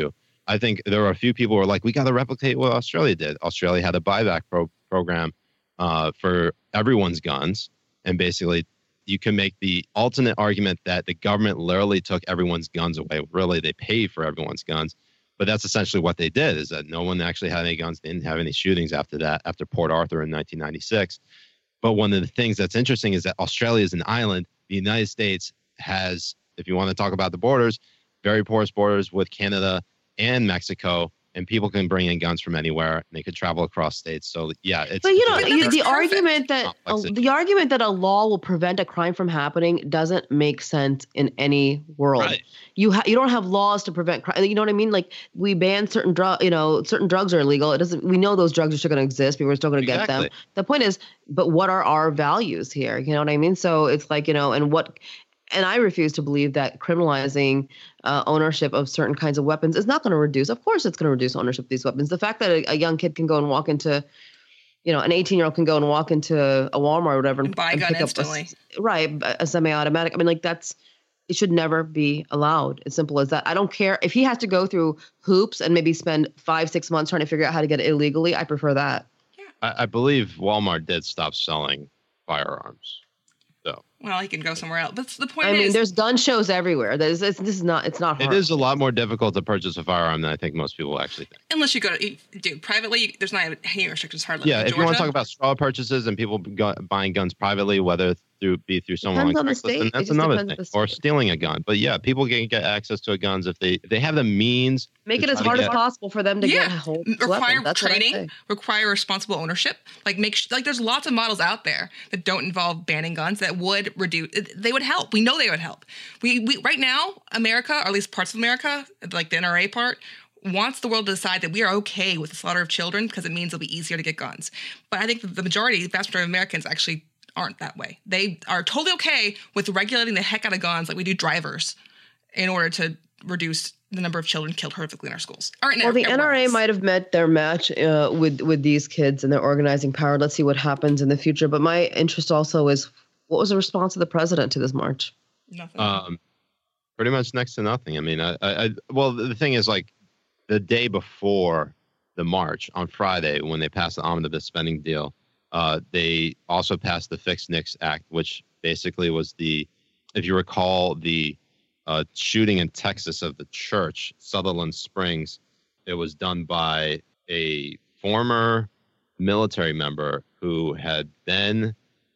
I think there were a few people who were like, we got to replicate what Australia did. Australia had a buyback pro- program uh, for everyone's guns. And basically, you can make the alternate argument that the government literally took everyone's guns away. Really, they paid for everyone's guns. But that's essentially what they did, is that no one actually had any guns. They didn't have any shootings after that, after Port Arthur in nineteen ninety-six. But one of the things that's interesting is that Australia is an island. The United States has, if you want to talk about the borders, very porous borders with Canada and Mexico. And people can bring in guns from anywhere, and they could travel across states. So yeah, it's.
But you know,
it's
you, the
perfect.
argument that uh, the argument that a law will prevent a crime from happening doesn't make sense in any world.
Right.
You ha- you don't have laws to prevent crime. You know what I mean? Like we ban certain drug, you know, certain drugs are illegal. It doesn't. We know those drugs are still going to exist. People are still going to get
Exactly.
them. The point is, but what are our values here? You know what I mean? So it's like, you know, and what. And I refuse to believe that criminalizing uh, ownership of certain kinds of weapons is not going to reduce. Of course, it's going to reduce ownership of these weapons. The fact that a, a young kid can go and walk into, you know, an eighteen-year-old can go and walk into a Walmart or whatever and,
And buy a
and
gun
pick
instantly.
up a, right, a semi-automatic. I mean, like that's it should never be allowed. As simple as that. I don't care if he has to go through hoops and maybe spend five, six months trying to figure out how to get it illegally. I prefer that.
I, I believe Walmart did stop selling firearms. So
Well, he can go somewhere else. But the point
I mean,
is,
there's gun shows everywhere. There's, it's, this is not. It's not hard.
it is a lot more difficult to purchase a firearm than I think most people actually think.
unless you go to, dude, privately, there's not any restrictions hardly.
Yeah,
In
if you want to
Georgia,
talk about straw purchases and people go, buying guns privately, whether through be through someone
Depends
like
on the
Craigslist,
state.
then
It
that's
just
another
depends on
thing.
the
Or
state.
stealing a gun. But yeah, people can get access to a guns if they if they have the means.
Make
to
it as
try to
hard as
get-
possible for them to
yeah,
get hold of
require
weapons. That's what I
training,
say.
require responsible ownership. Like make sh- like there's lots of models out there that don't involve banning guns that would reduce. They would help. We know they would help. We we right now, America, or at least parts of America, like the N R A part, wants the world to decide that we are okay with the slaughter of children because it means it'll be easier to get guns. But I think the majority, the vast majority of Americans actually aren't that way. They are totally okay with regulating the heck out of guns like we do drivers in order to reduce the number of children killed horrifically in our schools. Or in
Well, the
everywhere
N R A
else.
might have met their match uh, with with these kids and their organizing power. Let's see what happens in the future. But my interest also is, what was the response of the president to this march?
Nothing.
Um, pretty much next to nothing. I mean, I, I, I well, the thing is, like, the day before the march on Friday, when they passed the omnibus spending deal, uh, they also passed the Fix Nix Act, which basically was the, if you recall, the uh, shooting in Texas of the church, Sutherland Springs. It was done by a former military member who had been,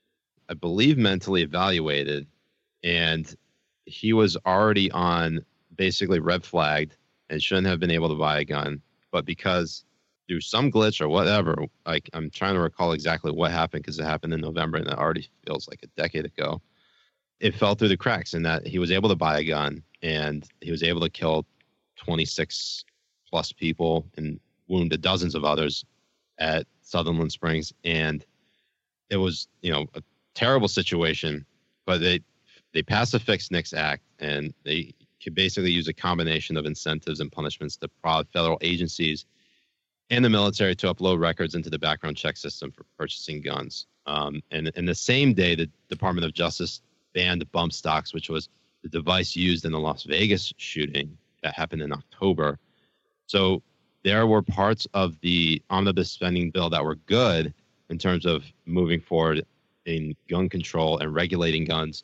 I believe, mentally evaluated, and he was already on basically red flagged and shouldn't have been able to buy a gun. But because through some glitch or whatever, like I'm trying to recall exactly what happened because it happened in November and it already feels like a decade ago. It fell through the cracks in that he was able to buy a gun and he was able to kill twenty-six plus people and wounded dozens of others at Sutherland Springs. And it was, you know, a terrible situation, but they, they passed the Fix Nix Act and they could basically use a combination of incentives and punishments to prod federal agencies and the military to upload records into the background check system for purchasing guns. Um, and in the same day, the Department of Justice banned bump stocks, which was the device used in the Las Vegas shooting that happened in October. So there were parts of the omnibus spending bill that were good in terms of moving forward in gun control and regulating guns,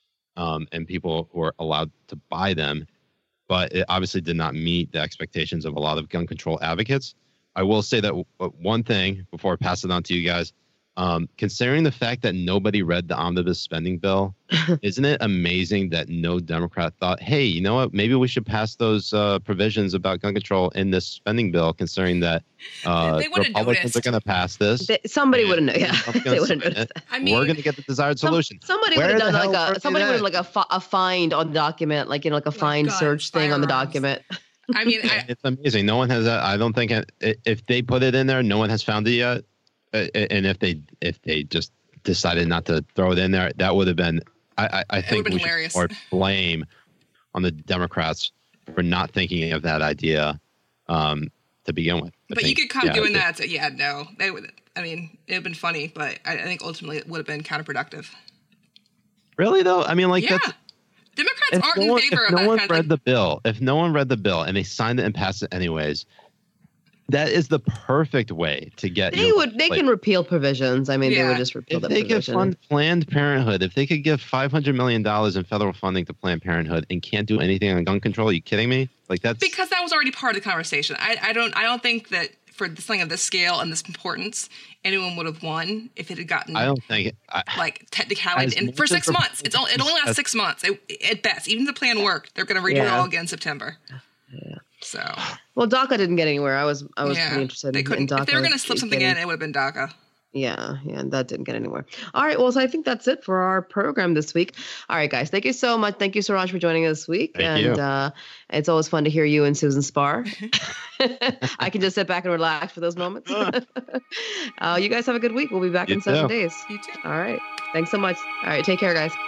um, and people who are allowed to buy them. But it obviously did not meet the expectations of a lot of gun control advocates. I will say that w- one thing before I pass it on to you guys, um, considering the fact that nobody read the omnibus spending bill, isn't it amazing that no Democrat thought, hey, you know what, maybe we should pass those uh, provisions about gun control in this spending bill, considering that uh,
They would've
Republicans
noticed.
are going to pass this.
They, somebody
and
would have known. Yeah,
Trump's
they
gonna
would have
sign
noticed
it.
that.
I mean,
We're going to get the desired
Some-
solution.
somebody
Where
would have
the
done
hell
like
are
a
they
somebody would
at?
have like a, fi- a find on the document, like you know, like a find
guns,
search thing on the
firearms.
document.
I mean, I,
It's amazing. No one has. uh, I don't think it, if they put it in there, no one has found it yet. Uh, And if they if they just decided not to throw it in there, that would have been. I, I, I think
been
we
hilarious.
should pour blame on the Democrats for not thinking of that idea um, to begin with. I
but you
think,
could come
yeah,
doing
it-
that. To, yeah, no, they would. I mean, it would have been funny, but I, I think ultimately it would have been counterproductive.
Really though, I mean, like
Yeah.
that's
Democrats
If
aren't
no
in
one,
favor
if
of
no
that
one
kind
read
of
the bill, if no one read the bill and they signed it and passed it anyways, that is the perfect way to get.
They
your
would. They
like,
can repeal provisions. I mean, they
Yeah.
would just repeal
if
that
they could
provision.
fund Planned Parenthood, if they could give five hundred million dollars in federal funding to Planned Parenthood and can't do anything on gun control, are you kidding me? Like that's
because that was already part of the conversation. I, I don't I don't think that for something of this scale and this importance, anyone would have won if it had gotten
I don't think I,
like technicality
As
in
much
for
as
six
the-
months. It's only, it only lasts
as-
six months it, at best. Even if the plan worked, they're going to redo it
Yeah.
all again in September.
Yeah.
So
Well, DACA didn't get anywhere. I was I was
yeah,
pretty interested
they
in,
couldn't.
in DACA.
If they were going to slip something
getting-
in, it would have been DACA.
Yeah, yeah, and that didn't get anywhere. All right, well, so I think that's it for our program this week. All right, guys, thank you so much. Thank you, Suraj, for joining us this week.
Thank
and
you.
Uh, it's always fun to hear you and Susan spar. I can just sit back and relax for those moments. uh, you guys have a good week. We'll be back
You
in seven
too.
days.
You too.
All right, thanks so much. All right, take care, guys.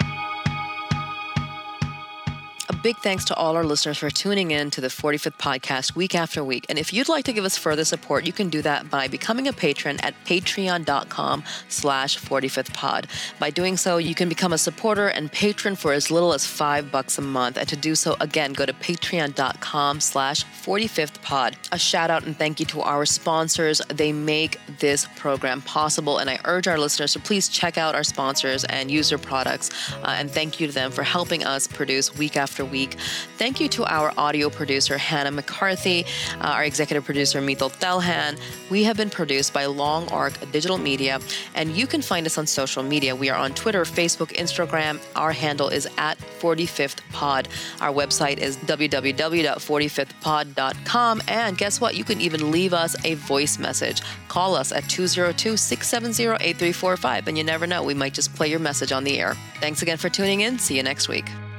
A big thanks to all our listeners for tuning in to the forty-fifth podcast week after week. And if you'd like to give us further support, you can do that by becoming a patron at patreon.com slash 45th pod. By doing so, you can become a supporter and patron for as little as five bucks a month. And to do so, again, go to patreon.com slash 45th pod. A shout out and thank you to our sponsors. They make this program possible. And I urge our listeners to please check out our sponsors and use their products. Uh, and thank you to them for helping us produce week after week. Thank you to our audio producer, Hannah McCarthy, uh, our executive producer, Mithil Thelhan. We have been produced by Long Arc Digital Media, and you can find us on social media. We are on Twitter, Facebook, Instagram. Our handle is at forty-fifth pod. Our website is w w w dot forty-fifth pod dot com. And guess what? You can even leave us a voice message. Call us at two zero two, six seven zero, eight three four five, and you never know, we might just play your message on the air. Thanks again for tuning in. See you next week.